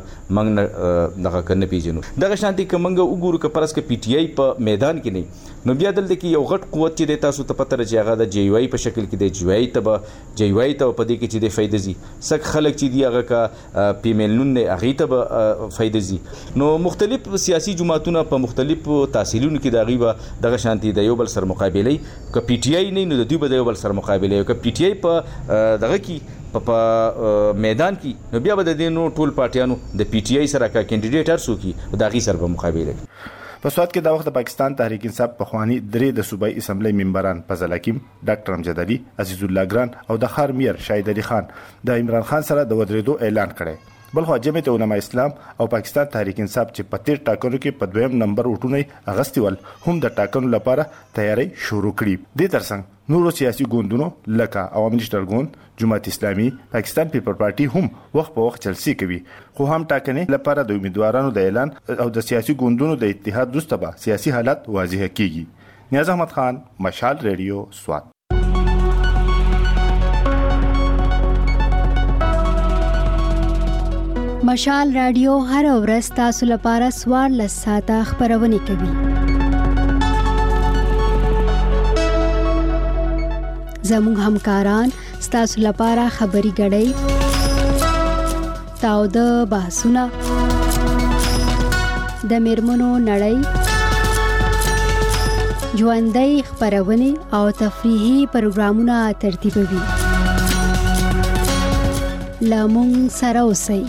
منګ دغه کنه پیژنو دغه شانتي ک منګ وګورو ک پرس ک پی ټی آی په میدان کې نه نو بیا دلته کې یو غټ قوت چې د تاسو ته پته راځي هغه د جی یو ای په شکل کې د جی یو ای ته جی یو ای ته په دې کې چې د فائدې زی سک خلک چې دی هغه کا پیمل نون نه هغه ته فائدې زی نو مختلف سیاسي جماعتونه په مختلف تحصیلونو کې د غیبه دغه شانتي د یو بل سر مقابله ک پی ټی آی نه نو د دوی به د یو بل سر مقابله ک پی ټی آی په دغه کې په میدان کې نو بیا به د دینو ټول پارټیانو د پی ټی آی سره کا کینډیډیټ ارسو کی د غي سر په مقابله په سوات کې د وخت د پاکستان تحریک انصاف په خواني درې د صوبایي اسمبلی ممبران فضل حکیم ډاکټر امجد علي عزیز الله ګران او د خار میر شاهد علي خان د عمران خان سره د ودرېدو اعلان کړی. بلخو جمعیت علماء اسلام او پاکستان تحریک انصاف چې په تیر ټاکنو کې په دویم نمبر وټونه اغستې ول هم د ټاکنو لپاره تیاری شروع کړي. د ترڅنګ نورو سیاسي ګوندونو لکه عوامي نېشنل ګوند جماعت اسلامي پاکستان پیپل پارټي هم وخت په وخت چلسي کوي خو هم ټاکنې لپاره د امیدوارانو د اعلان او د سیاسي ګوندونو د اتحاد وروسته به سیاسي حالات واضح کیږي. نیاز احمد خان مشال ریډیو سوات. مشال رادیو هر ورځ تاسو لپاره سوار لساته خبرونه کوي. زموږ همکاران ستاسو لپاره خبري غړي تاو د بحثونه د میرمنو نړۍ ژوندۍ خبرونه او تفریحي پروګرامونه ترتیبوي. لامون سره اوسئ.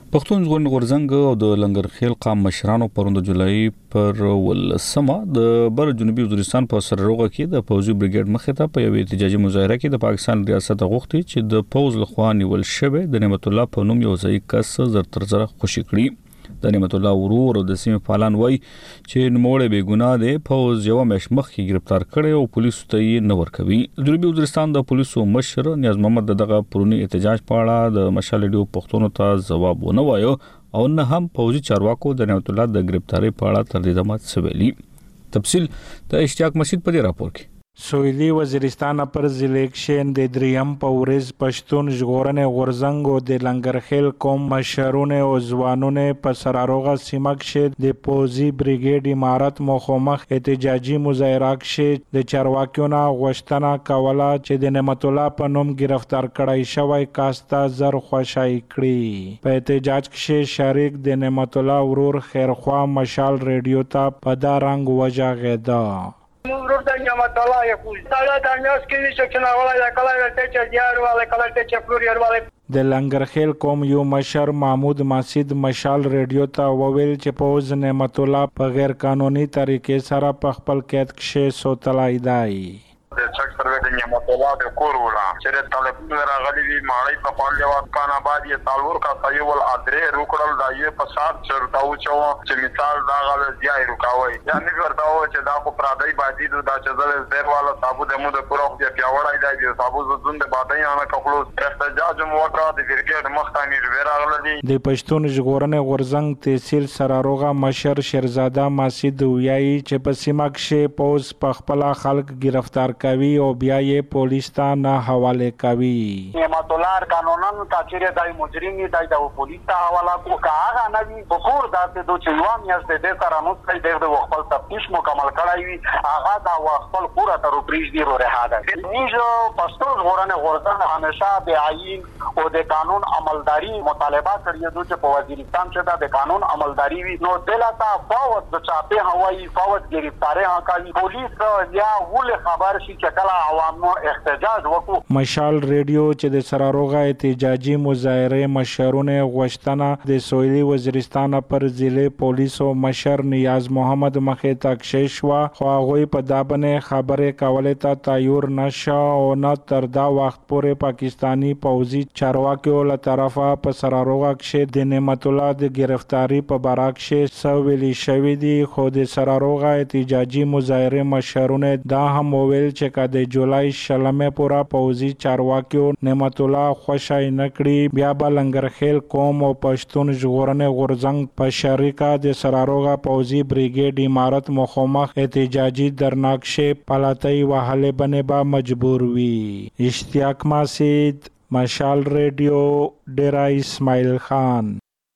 پښتون ژغورنې غورځنګ او د لنګرخیل قام مشرانو پرون د جولای پر ولسمه د بر جنوبي وزیرستان په سرروغه کې د پوځي بریګیډ مخې ته په یوې احتجاجي مظاهره کې د پاکستان ریاست غوښتي چې د پوځ لخوا نیول شوی د نعمت الله په نوم یو ځای کس زر تر زره خوشي کړي. د نعمت الله ورور او د سیمې فعالان وایي چې نوموړی بې ګناه دی، پوځ یوه میاشت مخکې گرفتار کړی او پولیسو ته یې نه ورکوي. جنوبي وزیرستان د پولیسو مشر نیاز محمد د دغه پرونی احتجاج په اړه د مشال ریډیو پښتون ته ځواب ونه وایو او نه هم پوځي چارواکو د نعمت الله د گرفتاری په اړه تر دې دمه څه ویلي. تفصیل د اشتیاق مسجد په دې راپور کې. سویلی وزیرستان پر ضلع کې د دریم پورز پښتون ژغورنې غورځنګ او د لنګرخیل قوم مشرونه او ځوانونه په سراروغه سیمه کې د پوځي بریګیډ امارت مخامخ احتجاجي مظاهره کې د چارواکیونو غوښتنه کوله چې د نعمت الله په نوم گرفتار کړای شوی کاستا زر خوشای کړي. په احتجاج کې شریک د نعمت الله ورور خیرخوا مشال ریډیو ته په دا رنگ وجاغیدا. ورور د نعمت الله یو ځای د انیاس کې چې نه ولا کله ته چې یار ولا کله ته چې فلور یار ولا د لنګرخیل قوم یو مشر محمود ماسید مشال ریډیو ته وویل چې پوز نعمت الله په غیر قانوني طریقې سره په خپل قید کې سوتلای دی. د چک سروې د نعمت الله د کور ولا چې طالب راغلي وي ماړی په خپل یو کان آباد یې تالور کا سایول ادرې روکړل دا یې په سات چرتاو چو چې مثال دا غل ځای روکاوي یعنی ورتاو چې دا کو پرادای باندې دا چې زل زیر والا صابو د مو د پروخ دی پیاوړای دی د صابو زون د باندې انا خپل احتجاج موقع د ورګیډ مختانی ورغلي. د پښتون ژغورنې غورځنګ تحصیل سراروغه مشر شیرزاده ماسید ویایي چې په سیمه کې پوز په خپل خلک گرفتار کوي او بیا یې پولیس ته نه حواله کوي. نعمت الله قانونن کاچره دای مجرمي دای د پولیس ته حواله کو کاغه نه وي بخور داسې دوه چې یو میاشت د سره نو ځای د خپل تفتیش مکمل کړای وي هغه دا خپل پورا تر پریش دی ورها ده. نیجو پښتون ژغورنې غورځنګ همیشه د عین او د قانون عملداري مطالبه کړی دوی چې په وزیرستان کې د قانون عملداري وي نو دلته فوت د چاپه هوایي فوت گرفتاری هکایي پولیس یا ول خبر شي چې کله عوامو احتجاج وکړو. مشال ریډیو چې د سراروغه احتجاجي مظاهره مشرونه غوښتنه د سویلی وزیرستان پر ضلع پولیسو مشر نیاز محمد مخې ته کښېشوه خو هغوی په دا باندې خبرې کولې ته تیار نشه او نه تر دا وخت پورې پاکستانی پوځي چارواکیو له طرفه په سراروغه کې د نعمت الله د گرفتاری په باره کې څه ویلي شوي دي خو د سراروغه احتجاجي مظاهره مشرونه دا هم وویل چې که د جولای شلمه پورا پوځي چارواکیو نعمت الله خوشای نکړي بیا به لنګرخیل قوم او پښتون ژغورنې غورځنګ په شریکه د سراروغه پوځي بریګیډ امارت مخامخ احتجاجي درناکشه پلاتای وهله بنه با مجبور وي. اشتیاق مسجد مشال ریډیو ډیرا اسماعیل خان.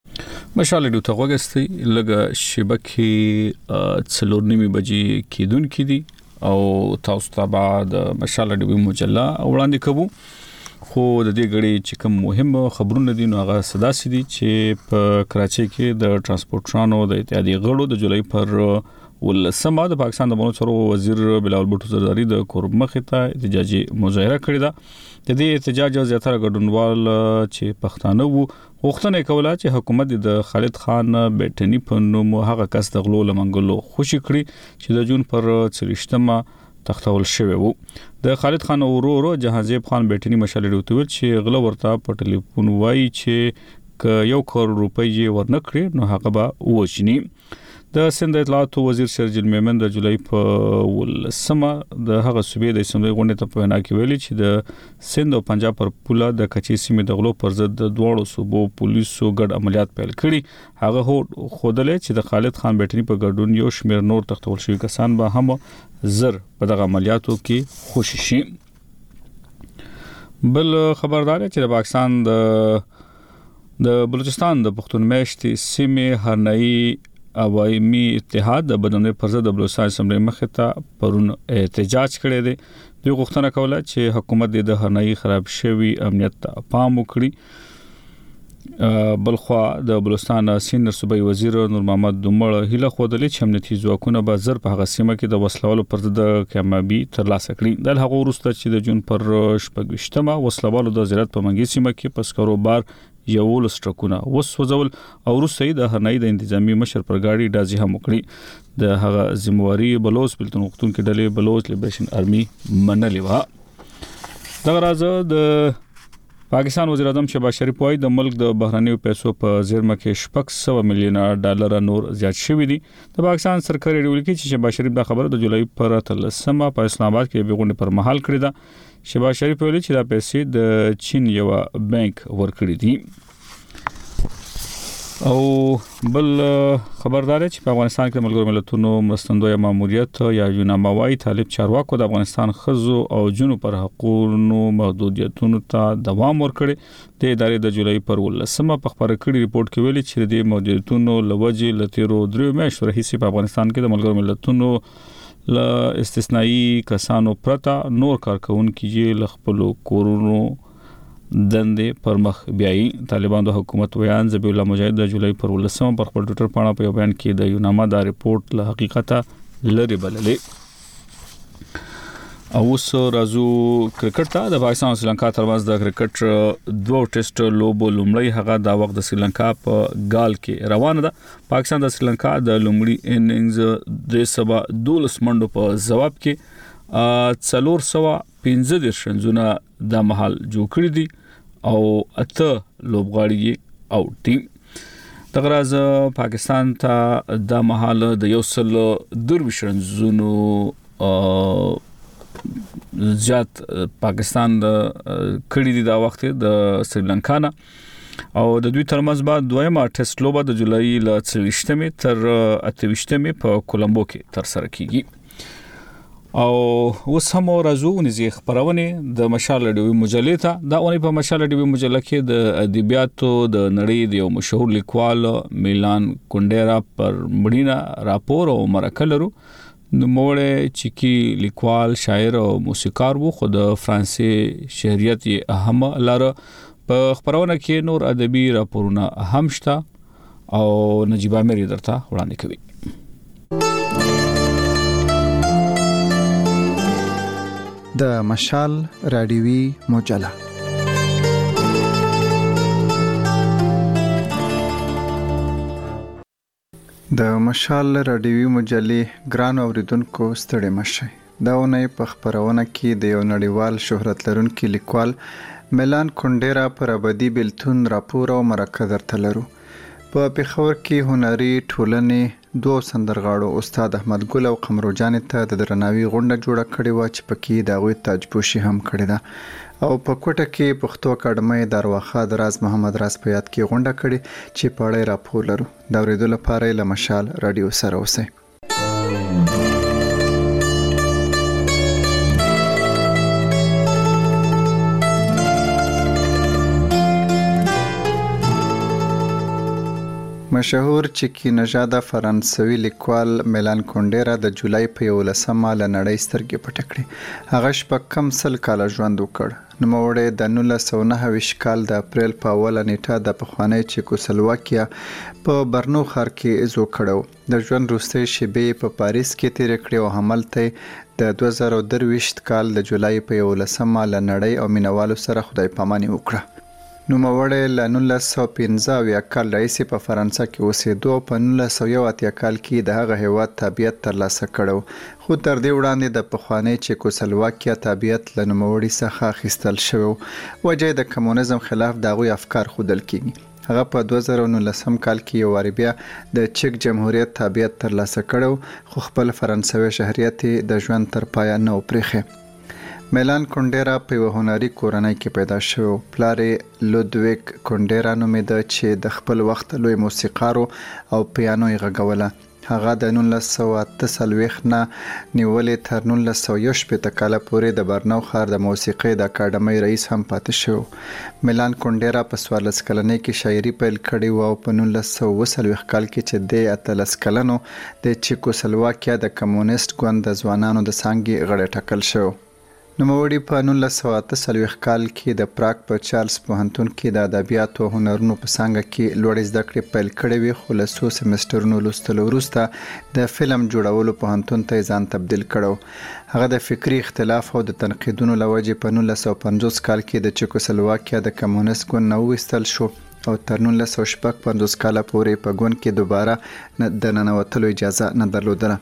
مشال ریډیو ته وګستي لګه شبکې څلور نیمه بجې کېدون کې دي او تاسو ته بعد مشال ریډیو مجله وړاندې کوو خو د دې غړي چې کوم مهم خبرونه دي نو هغه صداسي دي چې په کراچۍ کې د ترانسپورټرانو د اتحادیې غړو د جولای پر ولسمه د پاکستان د بنو چارو وزیر بلاول بټو زرداری د کورمخې ته احتجاجي مظاهره کړې ده. د دې احتجاج زیاتره ګډونوال چې پښتانه وو غوښتنه کوله چې حکومت د خالد خان بیٹنی په نوم هغه کس د غلو لمنګلو خوشي کړي چې د جون پر څلوېښتمه تختول شوی وو. د خالد خان ورور جهازیب خان بیٹنی مشال ډوتویل چې غلو ورته په ټلیفون وایي چې ک یو کروڑ روپۍ ورنکړي نو هغه به وښني. د سند اطلاعات وزیر شرجیل میمن د جولای په ولسمه د هغه صوبې د اسمبلی غونډې ته په وینا کې ویلي چې د سند او پنجاب پر پوله د کچې سیمې د غلو پر ضد د دوړو صوبو پولیسو ګډ عملیات پیل کړي. هغه هو خودلې چې د خالد خان بیٹنی په ګډون یو شمیر نور تختول شوی کسان به هم زر په دغه عملیاتو کې خوشي شي. بل خبردار چې د پاکستان د د بلوچستان د پښتون میشتې سیمې هرنایي عوامي اتحاد د بدنې پر ضد د بلوچستان اسمبلی مخې ته پرون احتجاج کړی دی. دوی غوښتنه کوله چې حکومت د هرنایي خراب شوی امنیت ته پام وکړي. بلخوا د بلوچستان سینیئر صوبایي وزیر نور محمد دومړ هیله خوده چې امنیتي ځواکونه به زر په هغه سیمه کې د وسلوالو پر ضد کامیابي ترلاسه کړي. د هغه وروسته چې د جون پر شپږ ویشتمه وسلوالو د زیارت په منګي سیمه کې پسکرو بار یولس ټرکونه وسوځول او وروسته د هرنۍ د انتظامی مشر پر گاډي ډازې هم وکړي. د هغه ذمہواری بلوچ بلتون وختون کې ډلې بلوچ لیبریشن آرمي منلې و. دغه راز د پاکستان وزیر اعظم شهباز شریف وايي د ملک د بهرنیو پیسو په زیرمه کې شپږ سوه میلیونه ډالر نور زیات شوي دي. د پاکستان سرکاري ریډیو لیکي چې شهباز شریف دا خبره د جولای پر اتلسمه په اسلام آباد کې بیغونډې پر مهال کړې ده. شهباز شریف ویلي چې دا پیسې د چین یو بانک ورکړي دي. او بل خبردار چې په افغانستان کې ملګرو ملتونو مرستندوی ماموریت یا یوناما وايي طالب چارواکو د افغانستان خزو او جنو پر حقوقو محدودیتونو ته دوام ورکړي. د ادارې د جولای پر ولسمه په خبره کړي ریپورت کې ویلي چې د محدودیتونو لوجې لتیرو درې میاشتو راهیسې په افغانستان کې د ملګرو ملتونو ل استثنایی کسانو پرته نور کارکونکو یې لخپلو کورونو دندې پر مخ بیاي. طالبان د حکومت ویان ذبیح الله مجاهد د جولای پر ولسمه پر خپل ټویټر باندې په یو بیان کې د یوناما دا ریپورت له حقیقت لري بللې. او اوس راځو کرکټ ته. د پاکستان او سریلانکا ترمنځ د کرکټ دوه ټیسټ لوبو لومړی هغه د وخت د سریلانکا په ګال کې روانه ده. پاکستان د سریلانکا د لومړي اننګز د سبا دولس منډو په جواب کې څلور سوه پنځه دېرش رنونه د محل جوړ کړی دي او اته لوبغاړي اوټ دي. دغه راز پاکستان ته د محل د یو سل درویش رنونو زیات پاکستان د کړي دي دا وخت د سریلانکا نه. او د دوی ترمنځ بعد دویمه ټیسټ لوبه د جولای ل څلوېښتمې تر اتهویشتمې په کولمبو کې تر سره کیږي. او اوس هم راځو نږدې خبرونه د مشال ډیوی مجلې ته. دا اونۍ په مشال ډیوی مجله کې د ادبیاتو د نړۍ د یو مشهور لیکوال میلان کونډیرا پر مړینه راپور او مرکه لرو. نوموړی چکی لیکوال شاعر او موسیقار وو خو د فرانسې شهریت یې اهم لاره. په خبرونه کې نور ادبي راپورونه هم شته او نجیب امیر درته وړاندې کوي. د مشال رادیوي مجله. د مشال رادیوي مجلې ګران اوریدونکو ستړي مشئ. دا ونې په خبرونه کې د یو نړیوال شهرت لرونکي لیکوال میلان کونډیرا پر ابدي بلتون راپور او مرکه درته لرو. په پیښور کې هنري ټولنې دوه سندرغاړو استاد احمد ګل او قمرو جان ته د درناوي غونډه جوړه کړې و چې پکې د غوي تاجپوشي هم کړې ده. او په کوټه کې پښتو اکاډمۍ دروازه دراز محمد راز په یاد کې غونډه کړې چې په اړه راپور لرو. دا ورېدو لپاره له مشال رادیو سره اوسئ. مشهور چکی نژاده فرانسوي لیکوال میلان کونډیرا د جولای په یولسمه له نړۍ سترګې پټې کړې. هغه شپږ کم سل کاله ژوند وکړ. نوموړی د نولس سوه نهه ویشت کال د اپریل په اوله نیټه د پخوانۍ چیکوسلواکیا په برنو ښار کې زو کړو. د ژوند وروستۍ شېبې په پاریس کې تېرې کړې او همالته د دوه زره درویشت کال د جولای په یولسمه له نړۍ او مینوالو سره خدای پاماني وکړه. نوموړی له نولس سوه پنځه اویا کال راهیسې په فرانسه کې اوسېدو او په نولس سوه یو اتیا کال کې د هغه هیواد تابعیت ترلاسه کړو. خو تر دې وړاندې د پخوانۍ چیکوسلواکیا تابعیت له نوموړي څخه اخیستل شوی. وجه د کمونیزم خلاف د هغوی افکار ښودل کیږي. هغه په دوه زره نولسم کال کې یو وارې بیا د چک جمهوریت تابعیت ترلاسه کړو خو خپل فرانسوي شهریت د ژوند تر پایه نه و پرېښی. میلان کونډیرا په یو هنري کورنۍ کې پیدا شو. پلار یې لودویک کونډیرا نومېده چې د خپل وخت لوی موسیقار او پیانو یې غږوله. هغه د نولس سوه اته څلوېښت نه نیولې تر نولس سوه یو شپېته کاله پورې د برنو ښار د موسیقۍ د اکاډمۍ رئیس هم پاتې شو. میلان کونډیرا په څوارلس کلنۍ کې شاعري پیل کړې وه او په نولس سوه اووه څلوېښت کال کې چې دی اتلس کلن و د چیکوسلواکیا د کمونیست ګوند د ځوانانو د څانګې غړی ټاکل شو. نوموړي په نولس سوه اته څلوېښت کال کې د پراګ په چارلز پوهنتون کې د ادبیاتو او هنرونو په څانګه کې لوړې زده کړې پیل کړې وې خو له څو سمسټرونو لوستلو وروسته د فلم جوړولو پوهنتون ته ځان تبدیل کړو. هغه د فکري اختلاف او د تنقیدونو له وجې په نولس سوه پنځوس کال کې د چیکوسلواکیا د کمونیست ګوند نه وویستل شو او تر نولس سوه شپږ پنځوس کاله پورې په ګوند کې دوباره د ننوتلو اجازه نه درلودله.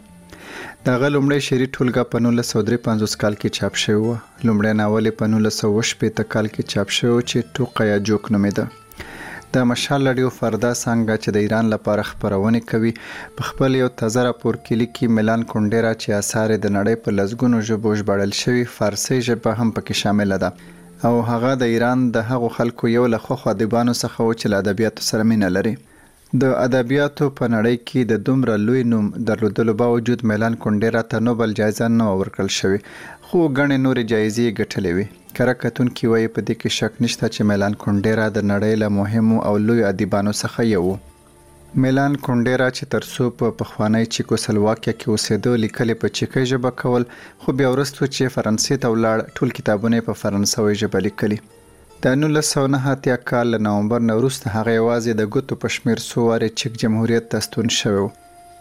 دغه لومړی شعري ټولګه په نولس سوه درې پنځوس کال کې چاپ شوی و. لومړی ناول یې په نولس سوه اووه شپېته کال کې چاپ شوی چې ټوقه یا جوک نومېده. د مشال راډیو فردا څانګه چې د ایران لپاره خپرونې کوي په خپل یو تازه راپور کې لیکي میلان کونډیرا چې آثار د نړۍ په لسګونو ژبو ژباړل شوي فارسي ژبه هم پکې شامله ده او هغه د ایران د هغو خلکو یو له خوښو ادیبانو څخه و چې له ادبیاتو سره مینه لري. د ادبیاتو په نړۍ کې د دومره لوی نوم درلودلو باوجود میلان کونډیرا ته نوبل جایزه نه ورکړل شوې، خو ګڼې نورې جایزې یې ګټلې وې. کره کتونکي وایي په دې کې شک نشته چې میلان کونډیرا د نړۍ له مهمو او لوی ادیبانو څخه یو و. میلان کونډیرا چې تر څو په پخوانی چیکوسلواکیا کې اوسېده لیکلي په چیکي ژبه کول، خو بیا وروسته چې فرانسې ته ولاړ ټول کتابونه په فرانسوي ژبه لیکلي. د نولس سوه نهه اتیا کال له نومبر نه وروسته هغه یوازې د ګوتو په شمېر څو وارې چیک جمهوریت ته ستون شوی و.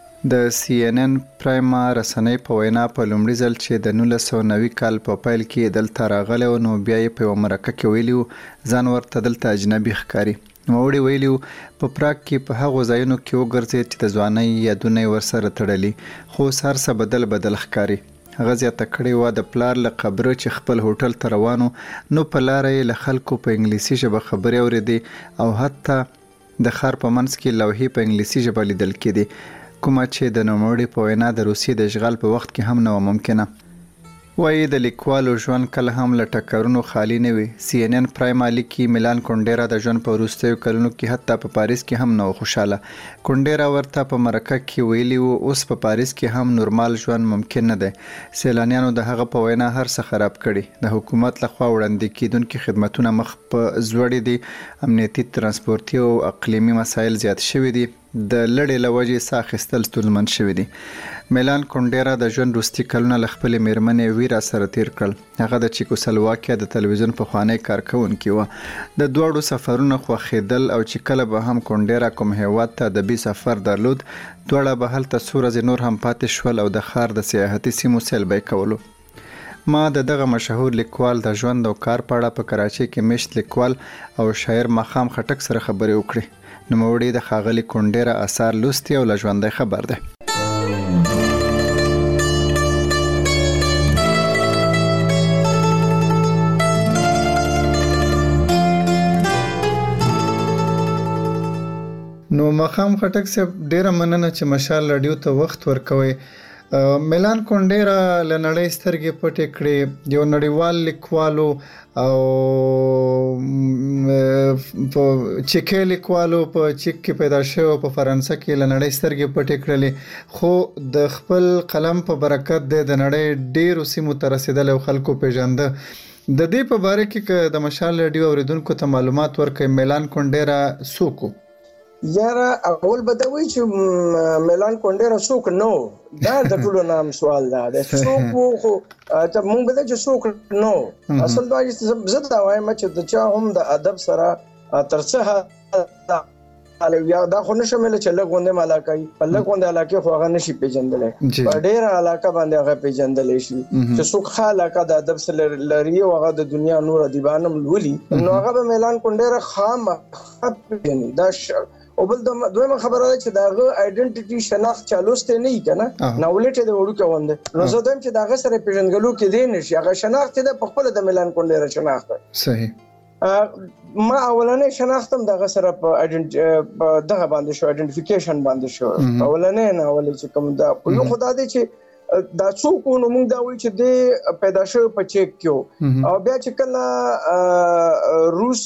د سی ان ان پرایما رسنۍ په وینا په لومړي ځل چې د نولس سوه نوي کال په پیل کې دلته راغلی و نو بیا یې په یوه مرکه کې ویلي و ځان ورته دلته اجنبي ښکاري. نوموړي ویلي و په پراګ کې په هغو ځایونو کې وګرځېد چې د ځوانۍ یادونه یې ورسره تړلي، خو اوس هر څه بدل بدل ښکاري. هغه زیاته کړې وه د پلار له قبره چې خپل هوټل ته روانو نو په لاره یې له خلکو په انګلیسي ژبه خبرې اورېدې او حتی د ښار په منځ کې لوحې په انګلیسي ژبه لیدل کېدې، کومه چې د نوموړي په وینا د روسیې د اشغال په وخت کې هم نه وه ممکنه. وایي د لیکوالو ژوند کله هم له ټکرونو خالی نه وي. سی ان ان پرایما لیکي میلان کونډیرا د ژوند په وروستیو کلونو کې حتی په پاریس کې هم نه و خوشحاله. کونډیرا ورته په مرکه کې ویلي و اوس په پاریس کې هم نورمال ژوند ممکن نه دی. سیلانیانو د هغه په وینا هر څه خراب کړي، د حکومت لخوا وړاندې کېدونکي خدمتونه مخ په زوړې دي، امنیتي ترانسپورتي او اقلیمي مسایل زیات شوي دي، د لړې له وجې ساه اخیستل ستونزمن شوي دي. میلان کونډیرا د ژوند وروستي کلونه له خپلې میرمنې ویرا سره تیر کړل. هغه د چیکوسلواکیا د تلویزیون پخوانی کارکوونکې وه. د دواړو سفرونه خوښېدل او چې کله به هم کونډیرا کوم هیواد ته ادبي سفر درلود دواړه به هلته څو ورځې نور هم پاتې شول او د ښار د سیاحتي سیمو سیل به یې کولو. ما د دغه مشهور لیکوال د ژوند او کار په اړه په کراچۍ کې میشت لیکوال او شاعر ماښام خټک سره خبرې وکړې. نوموړي د ښاغلي کونډیرا آثار لوستي او له ژوندی خبر دی. نو ماښام خټک صاحب ډیره مننه چې مشال راډیو ته وخت ورکوي. میلان کونډیرا له نړۍ سترګې پټې کړې، یو نړیوال لیکوالو او په چیکي لیکوالو په چیک کې پیدا شوی په فرانسه کې له نړۍ سترګې پټې کړلې، خو د خپل قلم په برکت د نړۍ ډیرو سیمو ته رسېدلی او خلکو پیژانده. د دې په باره کې که د مشال راډیو اوریدونکو ته معلومات ورکړئ میلان کونډیرا څوک و؟ یاره اول به دا وایي چې میلان کونډیرا څوک نه و، دا د ټولو نام سوال ده څوک و، خو مونږ به دا چې څوک نه و. اصل دا چې زه دا وایم چې د چا هم د ادب سره تر څه یا دا خو نشم ویلی چې لږ غوندې م علاقه وي، په لږ غوندې علاقې خو هغه نشي پیژندلی، په ډېره علاقه باندې هغه پیژندلی شي. چې څوک ښه علاقه د ادب سره لري او هغه د دنیا نور ادیبان هم لولي نو هغه به میلان کونډیرا خامخا پیژني. دا او بل دویمه خبره ده چې د هغه آیډنټیټي شناخت چا لوستی نه وي که نه، ناولټ یې د وړوکې غوندې، نو زه دویم چې د هغه سره پېژندګلو کېدی نه شي. هغه شناخت یې ده په خپله د میلان کونډیرا شناخت ده. صحیح. ما اولنې شناخت هم دغه سره په دغه باندې شو، آیډنټیفیکیشن باندې شو. اولنې ناول چې کوم دا یو خو دا دی چې دا څوک و نو موږ دا وایو چې دی پیدا شوی په چیک کې و او بیا چې کله روس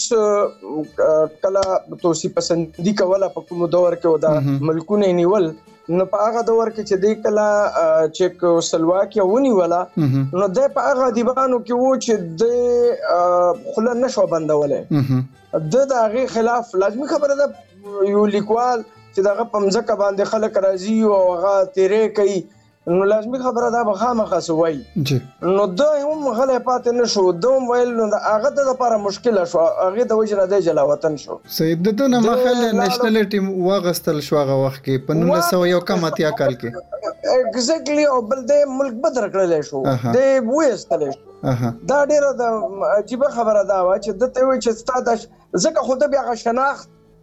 کله توصیف پسندي کوله په کوم دور کې و دا ملکونه یې نیول، نو په هغه دور کې چې دی کله چیکوسلواکیا ونیوله نو دی په هغه ادیبانو کې و چې دی خوله نه شو بندولی. د د هغې خلاف لازمي خبره ده یو لیکوال چې دغه په مځکه باندې خلک راځي او هغه تیرې کوي نو لازمي خبره دا به خامخا څه وایي. نو ده هم غلی پاتې نه شو، ده هم ویل نو د هغه د لپاره مشکله شو، هغې د وجې نه دی جلا وطن شو. صحیح. د ده نه مخکې نیشنلټي واغستل شو هغه وخت کې په نولس سوه یو کم اتیا کال کې. اګزیکټلی. او بل دی ملک بدر کړلی شو، دی ویستلی شو. دا ډېره د عجیبه خبره دا وه چې ده ته وایي چې ستا د ځکه خو ده بیا هغه شناخت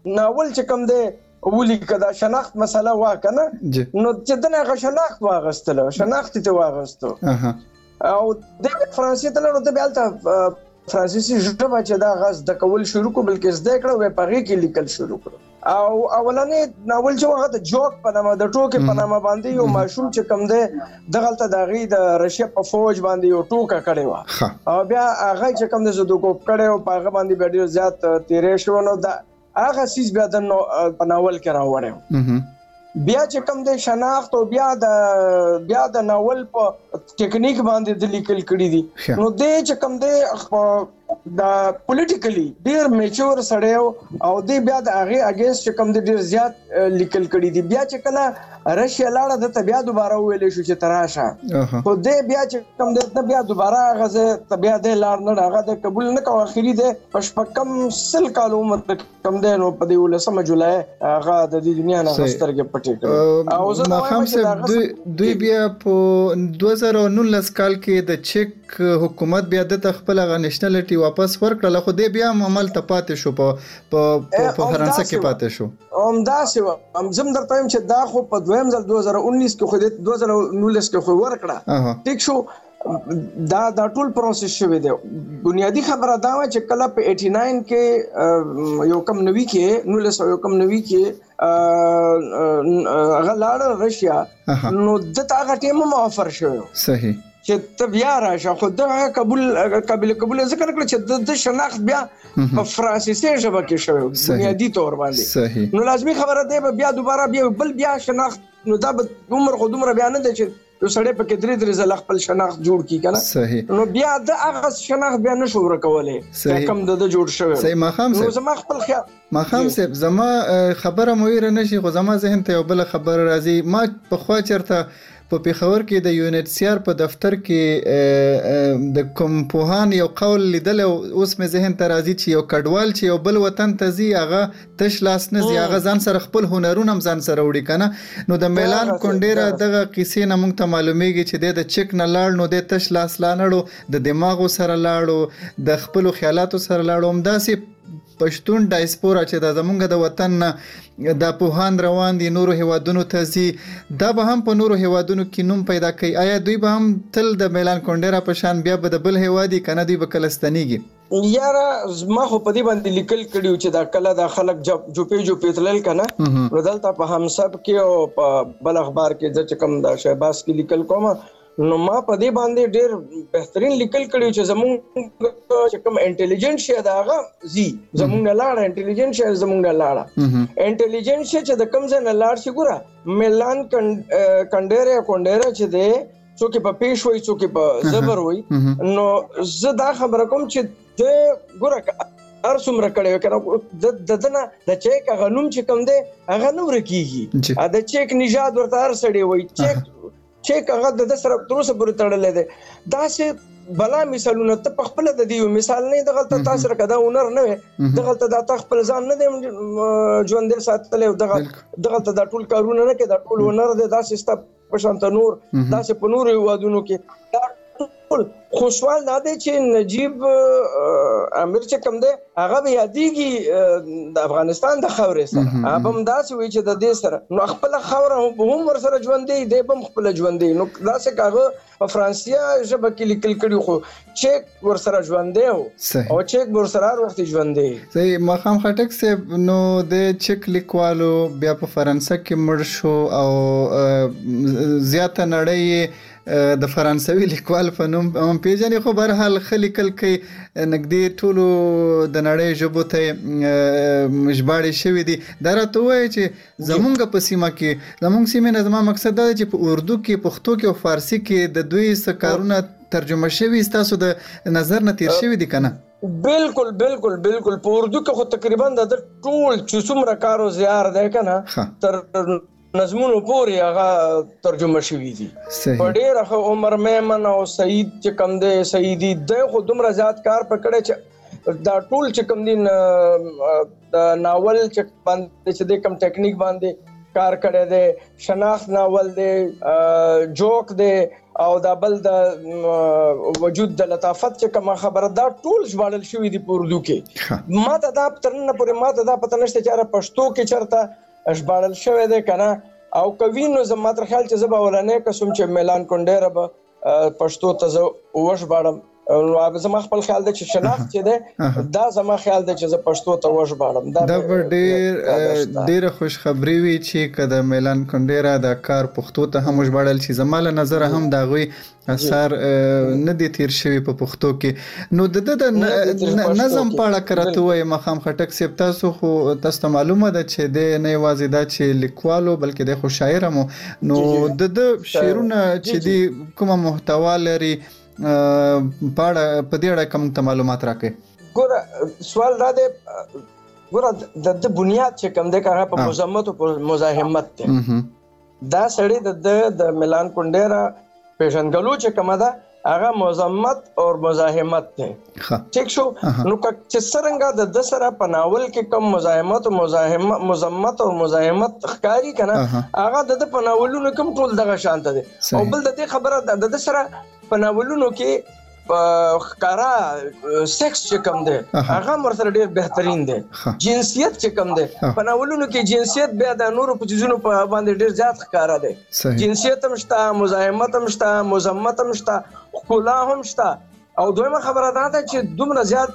ناول چې کوم دی ولي کدا شناخت مسله واکنه نو چې دغه غ شناخت واغستله شناخت ته واغستو او د فرانسې ته نو ته بیالته فرانسیسي ژبه چې دا غز د کول شروع کو بلکې زده کړو په پغې کې لیکل شروع کړو او اولنې ناول چې هغه د جوک په نامه د ټوکې په نامه باندې یو ماشوم چې کوم دی دغلته د غي د رشیا په فوج باندې یو ټوکه کړي و او بیا هغه چې کوم د زدوکو کړي او په هغه باندې ډېر زیات تیرې شو نو دا هغه سیس بیا د ناول کې راوړم بیا چې کوم د شناخت او بیا د بیا د ناول په ټیکنیک باندې د لیکل کړي دي نو د چې کوم د د پولیټیکلی ډیر میچور سړیو او د بیا د هغه اگینست چې کوم د ډیر زیات لیکل کړي دي بیا چې کله رشیا لاړه د بیا دوباره ویلې شو چې تراشه خو د بیا چې کوم د بیا دوباره غزه بیا د لار نه هغه د قبول نه کوي اخیری د پشپکم سل کال عمر کم دی نو په دې ولسمه جولای هغه د دې دنیا نه سترګې پټې کړې او زه نو هم چې دوی بیا په دوه زره نولس کال کې د چک حکومت بیا د خپل غ نېشنلټي واپس ورکړه خو دې بیا عمل ته پاتې شو په په فرانسه کې پاتې شو همدا سه هم زم درته چې دا خو په دویم ځل دوه زره انیس کې خو د دوه زره نولس کې خو ورکړه ټیک شو دا دا ټول پروسس شوی دی بنیادی خبره دا و چې کله په اسی نو کې یو کم نوي کې نولس یو کم نوي کې هغه لاړ رشیا نو د هغه ټیم مو افر شو صحیح چې ته بیا راشه خو دا قبول قابل قبول ذکر کړ چې د شناخت بیا په فرانسیسي ژبه کې شوی بنیادی تور باندې نو لازمي خبره ده بیا دوباره بیا بل بیا شناخت نو دا عمر خو دومره بیا نه دی چې یو سړی په کې درې درې ځله خپل شناخت جوړ کی کنه نو بیا د هغه شناخت بیا نشو ورکولې کم د جوړ شوی صحیح مخام نو زما خپل خیال مخام صاحب زما خبره مویره نشي خو زما ذهن ته یو بل خبر راځي ما په خوا چرته په پیښور کې د یونټ سی آر په دفتر کې د کوم پوهان یو قول لیدل اوس مې ذهن ته راځي چې یو کډوال چې یو بل وطن ته ځي هغه تش لاس نه ځي هغه ځان سره خپل هنرونه هم ځان سره وړي کنه نو د میلان کونډیرا دغه قصې نه موږ ته معلومیږي چې د چک نه لاړ نو د تش لاس لانړو د دماغ سره لاړو د خپل خیالاتو سره لاړو هم داسې پښتون ډایسپورا چې د زمونږ د وطن نه د پوهان روان دي نورو هیوادونو ته ځي دا به هم په نورو هیوادونو کې نوم پیدا کوي آیا دوی به هم تل د میلان کونډیرا په شان بیا به د بل هیوادي کنه دوی به کلستانیږي یاره ما خو په دې باندې لیکل کړیو چې دا کله د خلک جوپې جوپې تلل کنه ودلته په همسب کې او په بل اخبار کې د چکم د شهباز کې لیکل کوم نو ما په دې باندې ډېر بهترین لیکل کړیو چې زموږ چې کوم انټيليجنت شي دا هغه زی زموږ نه لاړه انټيليجنت شي زموږ نه لاړه انټيليجنت شي چې د کوم ځای نه لاړ شي ګوره میلان کونډیرا کونډیرا چې دی څوک په پیش وای څوک په زبر وای نو زه دا خبره کوم چې د ګوره هر څومره کړي کنه د دنه د چیک غنوم چې کوم دی هغه نو ورکیږي ا د چیک نژاد ورته هر سړی وای چیک چیک هغه د سره تر څو پورې تړلې ده دا چې بلا مثالونه ته په خپل د دیو مثال نه دغلت تاسو سره کدا اونر نه دغلت د تاسو خپل ځان نه دی ژوند ساتل او دغه دغلت د ټول کارونه نه کې د ټول اونر د داسې ست پښانت نور داسې په نور وادونو کې دا ټول خو سوال دا دی چې نجیب امیر چې کوم دی هغه به یادېږي د افغانستان د خاورې سره هغه هم داسې وي چې د دې سره نو خپل خاوره هم ور سره ژوند دی د هم خپل ژوند دی نو داسې کاغه په فرانسیا ژبه کې لیکل کړي خو چیک ور سره ژوند دی او چیک ور سره هر وخت ژوند دی صحیح مخام خټک صاحب نو د چیک لیکوالو بیا په فرانسه کې مړ شو او زیاته نړۍ د فرانسوي لیکوال په نوم هم پیژنې خو بهر حال خلیکل کوي نګدي ټولو د نړۍ ژبو ته مجباړې شوې دي دا راته وایي چې زمونږ په سیمه کې زمونږ سیمه نه زما مقصد دا دی چې په اردو کې پښتو کې او فارسی کې د دوی څه کارونه ترجمه شوي تاسو د نظر نه تیر شوي دي کنه بالکل بالکل بالکل په اردو کې خو تقریبا د ټول چې څومره کارو زیار دی کنه تر نظمونو پورې هغه ترجمه شوی دي په ډېر عمر میمن او سعید چې کم دی سعیدی د خو دومره زیات کار پکړی چې دا ټول چې کم دي د ناول چې باندې چې د کم ټیکنیک باندې کار کړی دی شناخت ناول دی جوک دی او دا بل د وجود د لطافت چې کوم خبره دا ټول ژباړل شوی دی په اردو کې. ما ته دا ترنه پورې ما ته دا پته نشته چې را پښتو کې چرته ژباړل شوی دی کنه او کوي نو زما تر خیال چې زبا ولنه قسم چې میلان کونډیر به پښتو ته وښ باړم او زما خپل خیال دی چې شناخت چې ده دا زما خیال دی چې زه پښتو ته وښ باړم. دا ډېر ډېر خوش خبري وي چې کله میلان کونډیر دا کار پښتو ته هم وښ باړل چې زما له نظر هم دا غوي اثر نه دي تیر شوی په پښتو کې. نو د د نظم په اړه کرته وای مخام خټک سیب تاسو خو تاسو معلومه ده چې د نه یوازې دا چې لیکوالو بلکې د خو شاعر هم نو د د شعرونه چې دی کومه محتوا لري پاړه په دې اړه کوم معلومات راکې؟ ګوره سوال دا دی ګوره د بنیاد چې کوم دی هغه په مزاحمت او مزاحمت دی. دا سړی د د میلان کونډیر پیژنګلو چې کومه ده هغه مزاحمت او مزاحمت دی. ٹھیک شو نو چې څنګه د د سره په ناول کې کوم مزاحمت او مزاحمت مزاحمت او مزاحمت ښکاری کنه هغه د په ناولونو کوم ټول دغه شانته دي. او بل د دې خبره د د سره په ناولونو کې ښکارا سیکس چې کوم دی هغه مرسره ډیر بهترین دی. جنسیت چې کوم دی په ناولونو کې جنسیت بیا د نورو په چیزونو په باندې ډیر زیات ښکارا دی. جنسیت هم شته، مزاحمت هم شته، مزاحمت هم شته، ښکلا هم شته. او دویمه خبره دا ده چې دومره زیات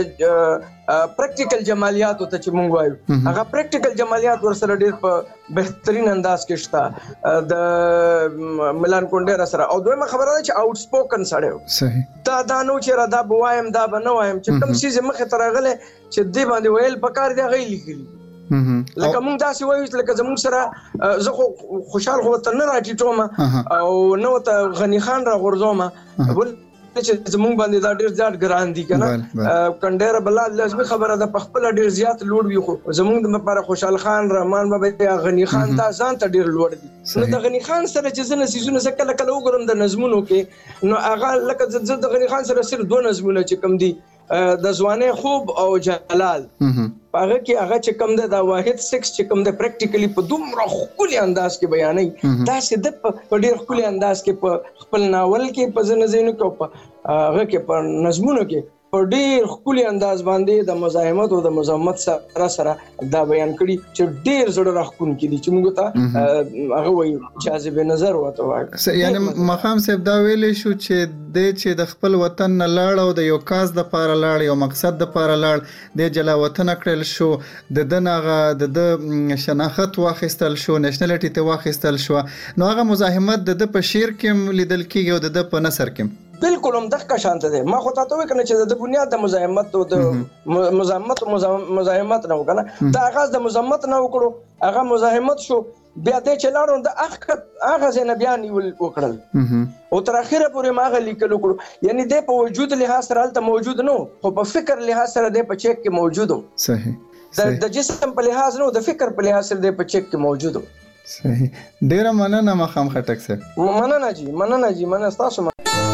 پریکټیکل جمالیات ته چې مونږ وایو هغه پریکټیکل جمالیات ورسره ډیر په بهترین انداز کې شته د میلان کونډیر سره. او دویمه خبره ده چې آوټ سپوکن سړی صحیح دا دا نو چې را دا بوایم دا به نه وایم چې کوم شي مخه ترغله چې دې باندې ویل پکار دی غي لیکلی لکه مونږ داسې وایو لکه زموږ سره زه خو خوشحال خو ته نه راټیټوم او نو ته غنی خان را غورځوم بل چې زموږ باندې دا ډیر زیات ګران دي کنه کندهار بل لازمي خبره ده په خپل ډیر زیات لوړ وي خو زموږ د لپاره خوشحال خان رحمان بابا غنی خان تا ځان ته ډیر لوړ دي. نو د غنی خان سره چې زنه سيزونه کله کله وګورم د نظمونو کې نو هغه لکه زه د غنی خان سره صرف دوه نظمونه چې کم دي د ځواني خوب او جلال هغه کې هغه چې کم ده دا واحد سکس چې کم ده پریکټیکلی په دومره خولي انداز کې بیانې دا چې د په ډیر خولي انداز کې په خپل ناول کې په ځنځینو کې په هغه کې په نظمونو کې په ډیر خولي انداز باندې د مزاحمت او د مزاحمت سره سره دا بیان کړي چې ډیر زړه راخون کې دي چې موږ ته هغه وایي جاذب نظر وته وایي. یعنی مقام صاحب دا ویلې شو چې د چې د خپل وطن نه لاړ او د یو کاز د پاره لاړ یو مقصد د پاره لاړ د جلا وطن کړل شو د دغه د شناخت واخیستل شو نېشنلټی ته واخیستل شو نو هغه مزاحمت د په شعر کې لیدل کیږي او د په نثر کې بالکل هم دغه شانته ده. ما خو تاسو وکنه چې د بنیاد د مزاحمت او د مزاحمت مزاحمت نه وکنه دا آغاز د مزاحمت نه وکړو هغه مزاحمت شو بیا د چلاړو د اخ هغه زنبیان وکړل او تر اخره پورې ما غلي کلو کړو یعنی د په وجود لحاظ سره الته موجود نو خو په فکر لحاظ سره د په چیک کې موجود صحیح د جسم په لحاظ نو د فکر په لحاظ سره د په چیک کې موجود صحیح. ډیر مننه مخام خټک سره مننه جی مننه جی مننه تاسو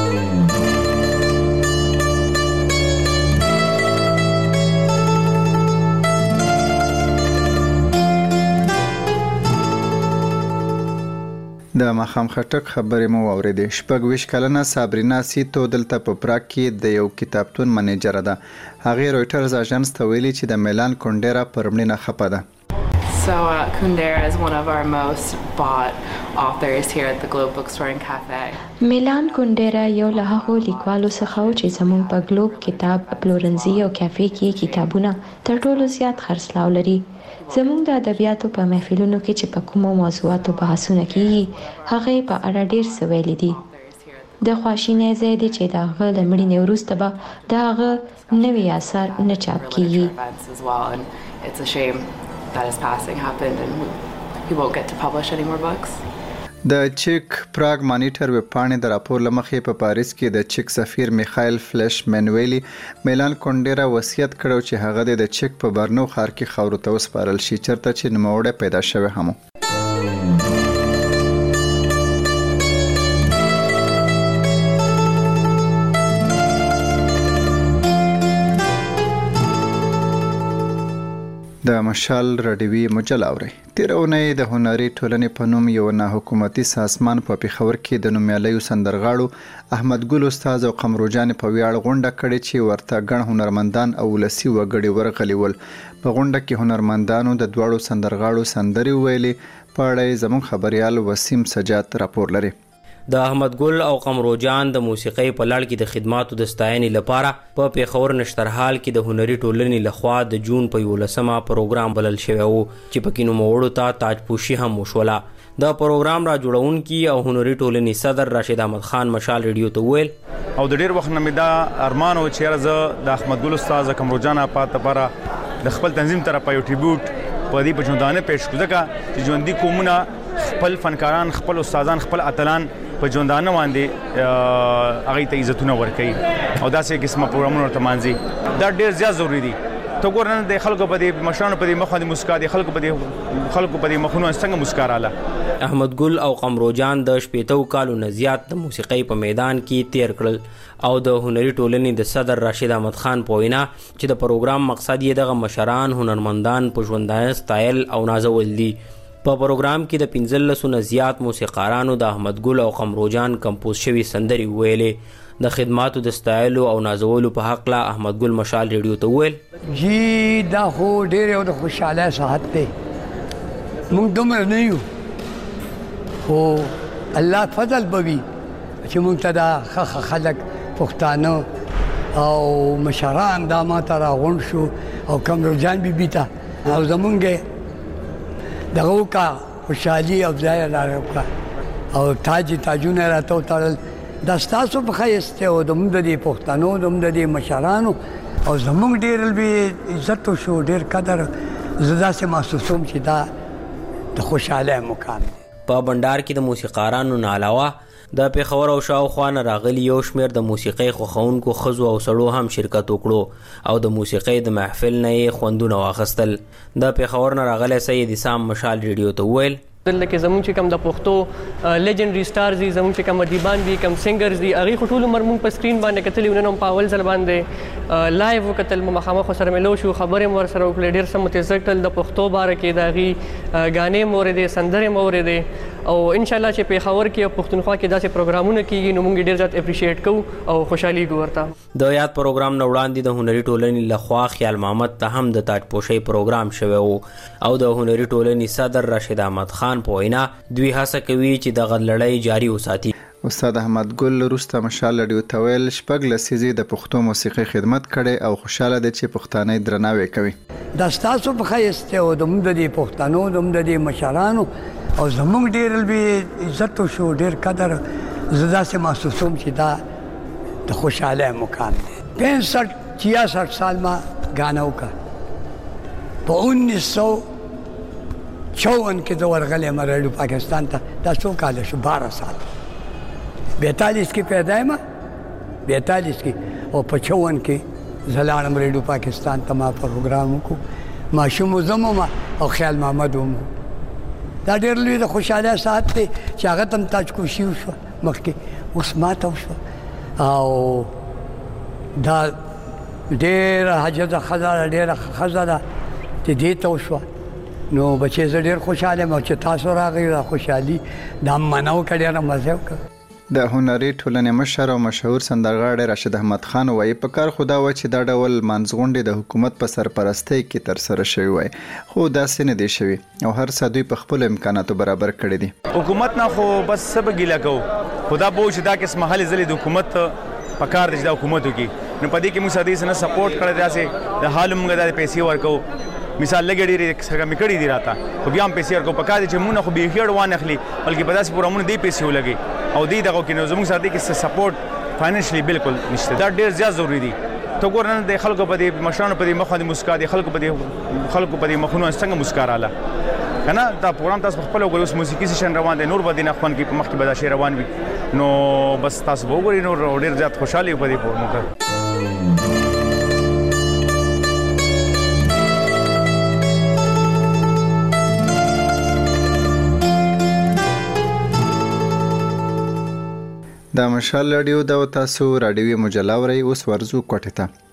د مخام خټک خبرې مو واورېدې. شپږ ویشت کلنه صابرینا سیتو دلته په پراګ کې د یو کتابتون منیجر ده. هغه رويټرز اژانس ته ویلي چې د میلان کونډیر پر مړینه خپه ده. So uh, Kundera is one of our most bought authors here at the Globe Bookstore and Cafe. میلان کونډیرا یو له هغو لیکوالو څخه و چې زموږ په ګلوب کتاب پلورنځي او کافي کې کتابونه تر ټولو زیات خرڅلاو لري. زموږ د ادبیاتو په محفلونو کې چې په کومو موضوعاتو بحثونه کیږي هغه په اړه ډیر څه ویلي دي. د خواشینۍ ځای دی چې د هغه له مړینې وروسته به د هغه نوي اثار نه چاپ کیږي. It's a shame that his passing happened and he won't get to publish any more books. د چیک پراګ مانیټر ویب پاڼې د راپور لمخې په پاریس کې د چیک سفیر میخایل فلش منویلی میلان کونډیرا وصیت کړو چې هغه د چیک په برنو ښار کې خاورو ته وسپارل شي چرته چې نوموړی پیدا شوی هم. د مشال رادیوي مجله اوري. تیر اونۍ د هنري ټولنې په نوم یو نه حکومتي سازمان په پیښور کې د نومیالیو سندرغاړو احمد ګل استاد او قمروجان په ویاړ غونډه کړې چې ورته ګڼ هنرمندان او ولسي وګړي ورغلي ول. په غونډه کې هنرمندانو د دواړو سندرغاړو سندرې ویلې. په اړه زموږ خبريال وسیم سجاد راپور لري. د احمد ګل او قمروجان د موسیقۍ په لړ کې د خدماتو د ستاینې لپاره په پیښور نشترحال کې د هنري ټولنې لخوا د جون په یولسمه پروګرام بلل شوی و چې پکې نوموړو ته تاجپوشي هم وشوله. د پروګرام را جوړونکي او هنري ټولنې صدر راشد احمد خان مشال ریډیو ته ویل او د ډیر وخت نه مې دا ارمان و چې زه د احمد ګل استاد قمروجان په لپاره د خپل تنظیم طرفه یو ټریبیوټ په دې په ژوندانه پېښ کړم ځکه چې ژوندۍ قومونه خپل فنکاران خپل استادان خپل اتلان په ژوندانه باندې هغه ته عزتونه ورکوي او داسې قسمه پروګرامونه ورته مانځي. دا ډیر زیات ضروری دي. ته ګور نه د خلکو په دې مشرانو په دې مخ باندې مسکا دي خلکو په دې خلکو په دې مخونو څنګه مسکا رااله. احمد ګل او قمروجان د شپېتو کالو نه زیات د موسیقۍ په میدان کې تیر کړل او د هنري ټولنې د صدر راشد احمد خان په وینا چې د پروګرام مقصد یې دغه مشران هنرمندان په ژوندانه ستایل او نازول دي. په پروګرام کې د پنځلسو نه زیات موسیقارانو د احمد ګل او قمروجان کمپوز شوي سندرې ویلې. د خدماتو د ستایلو او نازولو په حق لا احمد ګل مشال ریډیو ته ویل جی دا خو ډېر یو د خوشحاله ساعت دی. موږ دومره نه یو خو الله فضل به وي چې موږ ته دا ښه خلک پښتانه او مشران دا ما ته راغونډ شو او قمروجان بیبي ته او زمونږ دغه وکړه خوشحالي او ځای لاره وکړه او تاج تاجونه راته وتړل. دا ستاسو په ښایست او زموږ د دې پښتنو زموږ د دې مشرانو او زموږ ډېر لوی عزت وشو ډېر قدر. زه داسې محسوسوم چې دا د خوشحالۍ مقام دی. په بنډار کې د موسیقارانو نه علاوه د پیښور او شاوخوا نه راغلي یو شمېر د موسیقۍ خوښونکو ښځو او سړو هم شرکت وکړو او د موسیقۍ د محفل نه یې خوندونه واخیستل. د پیښور نه راغلی سید اسام مشال ریډیو ته ویل دلته کې زموږ چې کوم د پښتو لیجنډري سټارز دي زموږ چې کوم ادیبان دي کوم سنگرز دي هغې خو ټول عمر موږ په سکرین باندې کتلي نن هم په اول ځل باندې لایو وکتل مخامخ سره ملو شو خبرې مو ورسره وکړې ډېر څه متضر کړل د پښتو باره کې د هغې ګانې مو اورېدې سندرې مو اورېدې او انشاءالله چې پیښور کې او پښتونخوا کې داسې پروګرامونه کېږي نو موږ ډېر زیات اپریشیټ کوو او خوشحالېږو ورته. د یاد پروګرام نه وړاندې د هنري ټولنې لخوا خیال محمد ته هم د تاجپوشۍ پروګرام شوی و او د هنري ټولنې صدر راشد احمد خان په وینا دوی هڅه کوي چې دغه لړۍ جاري وساتي. استاد احمد ګل وروسته مشال ریډیو ته ویل شپږ لسیزې د پښتو موسیقۍ خدمت کړې او خوشحاله دی چې پښتانه درناوی کوي. دا ستاسو په ښایست او زموږ د دې پښتنو زموږ د دې مشرانو او زموږ ډېر لوی عزت وشو ډېر قدر. زه داسې محسوسوم چې دا د خوشحالۍ مقام دی. پینسٹھ چھیاسٹھ سال ما گانا وکړه په انیس سو چون کې زه ورغلی یم ریډیو پاکستان ته. دا څو کاله شو بارہ سال. بیتالیس کې پیدا یم بیتالیس کې او په چون کې زه لاړم ریډیو پاکستان ته ما پروګرام وکړو ماشوم زم وم او خیال محمد وم. دا ډېر لوی د خوشحاله ساعت دی چې هغه ته هم تاجپوشي وشوه مخکې اوس ماته وشوه او دا ډېره حجزه ښځه ده ډېره ښځه ده چې دې ته وشوه نو بچې زه ډېر خوشحاله یم او چې تاسو راغئ دا خوشحالي دا منه وکړه ډېره مزه وکړه. د هنري ټولنې مشر او مشهور سندرغاړی راشد احمد خان وایي په کار خو دا و چې دا ډول منځغونډې د حکومت په سرپرستۍ کې ترسره شوي وای خو داسې نه دی شوي او هر څه دوی په خپلو امکاناتو برابر کړي دي. حکومت نه خو بس څه به ګیله کوو خو دا به و چې دا قسمه هلې ځلې د حکومت په کار دی چې دا حکومت وکړي نو په دې کې موږ سره دې نه سپورټ کړی داسې د حال موږ دا پیسې ورکوو مثال لګې ډېرې څنګه مې کړي دي راته خو بیا هم پیسې ورکوو په کار دی چې موږ نه خو بیخي اړ وانخلي بلکې په داسې پروګرامونو دې پیسې ولګي او دې دغه کې نو زموږ سره دې کې سپورټ فاینانشلی بالکل نشته. دا ډېر زیات ضروري دي. ته ګور نه د خلکو په دې مشرانو په دې مخ باندې مسکا دي خلکو په دې خلکو په دې مخونو څنګه مسکا رااله که نه دا پروګرام تاسو په خپله وګورئ اوس موسیقي سیشن روان دی نور به دې نه خوند کوي په مخکې به دا شی روان وي نو بس تاسو به وګورئ نور ډېر زیات خوشحاله یو په دې موقع. د مشال رادیو د تاسو رادیوي مجله اورئ اوس ورځو کوټې ته.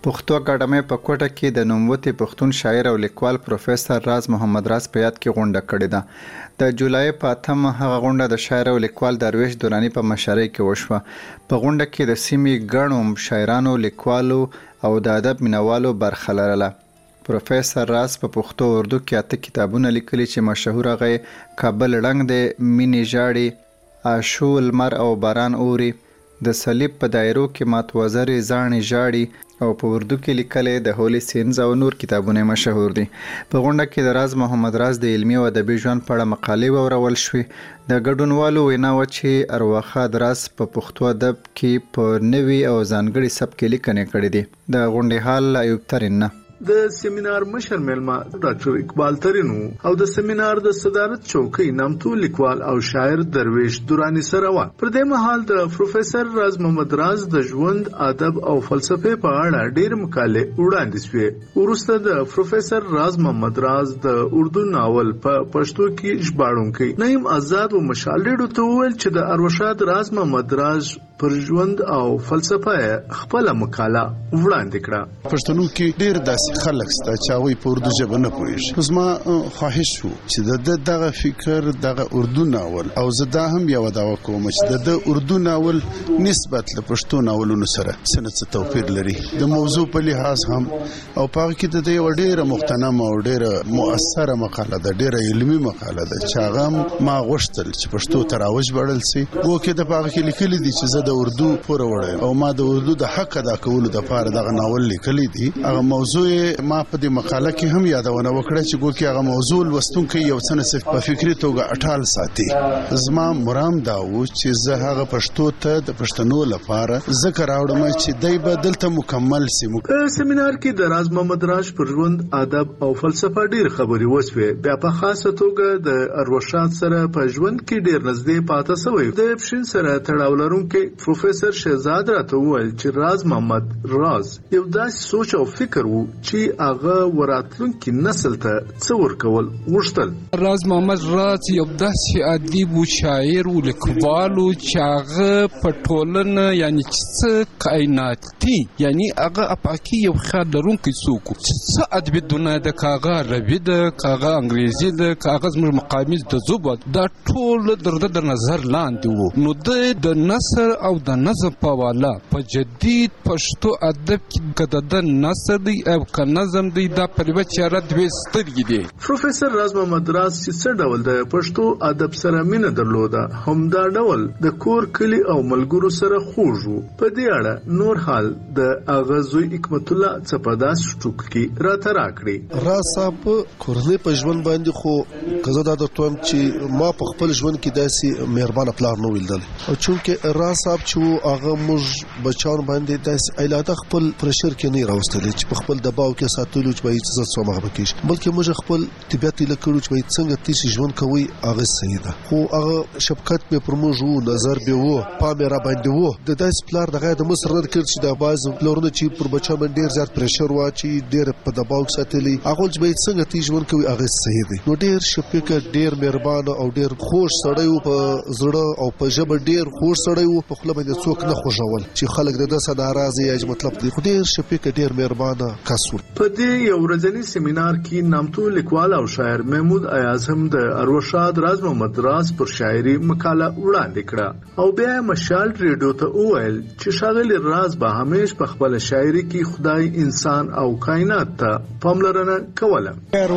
پښتو اکاډمۍ په کوټه کې د نوموتی پښتون شاعر او لیکوال پروفیسور راز محمد راز په یاد کې غونډه کړې ده. د جولای په اتمه هغه غونډه د شاعر او لیکوال درویش دورانی په مشرۍ کې وشوه. په غونډه کې د سیمې ګڼو شاعرانو، لیکوالو او د ادب مینوالو برخه لرله. پروفیسور راز په پښتو اردو کې اته کتابونه لیکلي چې مشهور هغه کابل ړنګ دی، مینې ژاړي، آشو، لمر او باران اوري، د صلیب په دایرو کې ماتوزرې زاڼې ژاړي او په اردو کې لیکلي د هولي سینز او نور کتابونه مشهور دي. په غونډه کې د راز محمد راز د علمي او ادبي ژوند په اړه مقالې واورول شوې. د ګډونوالو وینا و چې ارواښاد راز په پښتو ادب کې په نوي او ځانګړي سبک لیکنې کړې دي. د غونډې حال ایوب ترین نه د سیمینار مشر میلمه ډاکټر اقبال ترینو او د سیمینار د صدارت چوکۍ نامتو لیکوال او شاعر درویش دورانی سره و. پر دې مهال د پروفیسور راز محمد راز د ژوند، ادب او فلسفه په اړه ډېر مقالې وړاندې شوې. وروسته د پروفیسور راز محمد راز د اردو ناول په پښتو کې ژباړونکی نعیم آزاد و مشال ډېرو ته وویل چې د ارواښاد راز محمد راز پر ژوند او فلسفه خپل مقاله وړاندې کړه. پښتنو کې ډېر داسې خلک سته چې هغوی په اردو ژبه نه پوهېږي. زما خواهش و چې د ده دغه فکر، دغه اردو ناول، او زه دا هم یوه دعوه کوم چې د ده اردو ناول نسبت له پښتو ناولونو سره څه نه څه توپیر لري، د موضوع په لحاظ هم، او په هغه کې د ده یوه ډېره محترمه او ډېره مؤثره مقاله ده، ډېره علمي مقاله ده چې هغه هم ما غوښتل چې پښتو ته راوژباړل سي. ګوکې د په هغه کې لیکلي دي چې زه د اردو پوره وړی او ما د اردو د حق ادا کولو دپاره دغه ناول لیکلی دي. هغه موضوع ما په دې مقاله کې هم یادونه وکړه چې ګوکې هغه موضوع لوستونکی یو څه نه په فکري توګه اټال ساتي. زما مرام دا و چې زه هغه پښتو ته د پښتنو لپاره ځکه راوړم چې دی به دلته مکمل سي. په سیمینار کې د راز محمد راز پر ژوند، ادب او فلسفه ډېر خبرې وشوې. بیا په خاصه توګه د ارواښاد سره په ژوند کې ډېر نږدې پاته شوی. د پښین سره تړاو لرونکی پروفیسور شهزاد راته وویل چې راز محمد راز یو داسې سوچ او فکر و چې هغه وراتلونکي نسل ته څه ورکول غوښتل. راز محمد راز یو داسې ادیب و، شاعر و، لیکوال و چې هغه په ټولنه یعنی څه کائناتي یعنی هغه افاقي یو خیال لرونکی څوک و چې څه ادبي دنیا ده، که هغه عربي ده، که هغه انګریزي ده، که هغه زموږ مقامي د ژبه، دا ټول د ده د نظر لاندې وو. نو ده د نثر او د نظم په حواله په جدید پښتو ادب کې که د ده نثر دی او که نظم دی، دا پر یوه چاره دوې سترګې دي. پروفیسور راز محمد راز چې څه ډول د پښتو ادب سره مینه درلوده، همدا ډول د کور، کلي او ملګرو سره خوږ و. په دې اړه نور حال د هغه زوی حکمت الله څه په داسې ټوک کې راته راکړي. راز صاحب کورنۍ په ژوند باندې خو که زه دا درته وایم چې ما په خپل ژوند کې داسې مهربانه پلار نه ولیدلی، او چونکې راز صاحب چې و هغه موږ بچیان باندې داسې ایلاده خپل پرشر کې نه راوستلی چې په خپل دباو کې ساتلو چې باید عزت سو مغه کېږي، بلکې موږ خپل طبیعت یې لکړو چې باید څنګه تاسو ژوند کوي هغه صحیح ده. خو هغه شفقت به پر موږ وو، نظر به وو، پام را باندې وو. د داسې پلار دغه د مصر نه کړ چې د باز پلارونه چې پر بچا باندې ډیر زیات پرشر واچي، ډیر په دباو کې ساتلی، هغه چې باید څنګه تاسو ژوند کوي هغه صحیح ده. نو ډیر شفقت، ډیر مهربان او ډیر خوش سړی وو، په زړه او په ژبه ډیر خوش سړی وو. په خپل باندې څوک نه خوښول چې خلک د دسه ناراضي یا مطلب دی. خو ډیر شفقت، ډیر مهربانه کس و. په دې یو ورځنی سیمینار کې نامتو لیکوال او شاعر محمود ایاز هم د ارواښاد راز محمد راز پر شاعري مقاله وړاندې کړه او بیا مشال ریډیو ته وویل چې ښاغلی راز به همیش په خپل شاعري کې خدای، انسان او کائنات ته پاملرنه کوله.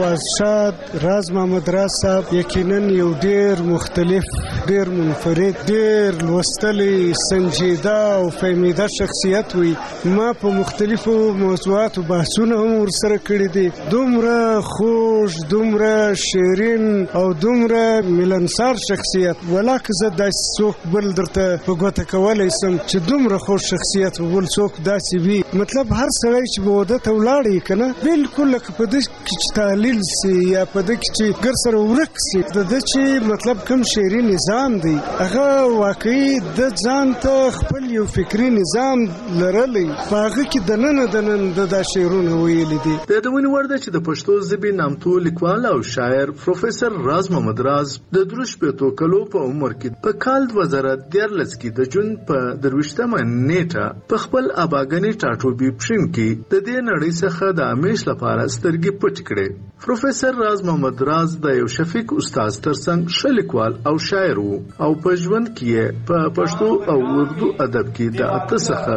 ارواښاد راز محمد راز صاحب یقینا یو ډیر مختلف، ډیر منفرد، ډیر لوستلی، سنجیده او فهمیده شخصیت وي. ما په مختلفو موضوعاتو بحثونه هم ورسره کړي دي. دومره خوږ، دومره شیرین او دومره ملنسار شخصیت، ولاکه زه داسې څوک بل درته په ګوته کولی سم چې دومره خوږ شخصیت بل څوک داسې وي. مطلب هر سړی چې به واده ته ولاړی که نه، بلکل لکه په ده کې چې تحلیل سي یا په ده کې چې ګر سره ورک سي، د ده چې مطلب کوم شعري نظام دی هغه واقعي د ځان ځان ته خپل یو فکری نظام لرلی هغه کې د نن د نن د شعرونه ویلي دي. د یادونې وړ ده چې د پښتو ژبې نامتو لیکوال او شاعر پروفیسور راز محمد راز د دروش پېتو کلو په عمر کې په کال دوه زره دیارلس کې د جون په درویشتمه نیټه په خپل اباګنې ټاټوبي پښین کې د دې نړۍ څخه د همیش لپاره سترګې پټ کړې. پروفیسور راز محمد راز د یو شفیق استاد ترڅنګ ښه لیکوال او شاعر وو او په ژوند کې په پښتو او اردو ادب کې د اته څخه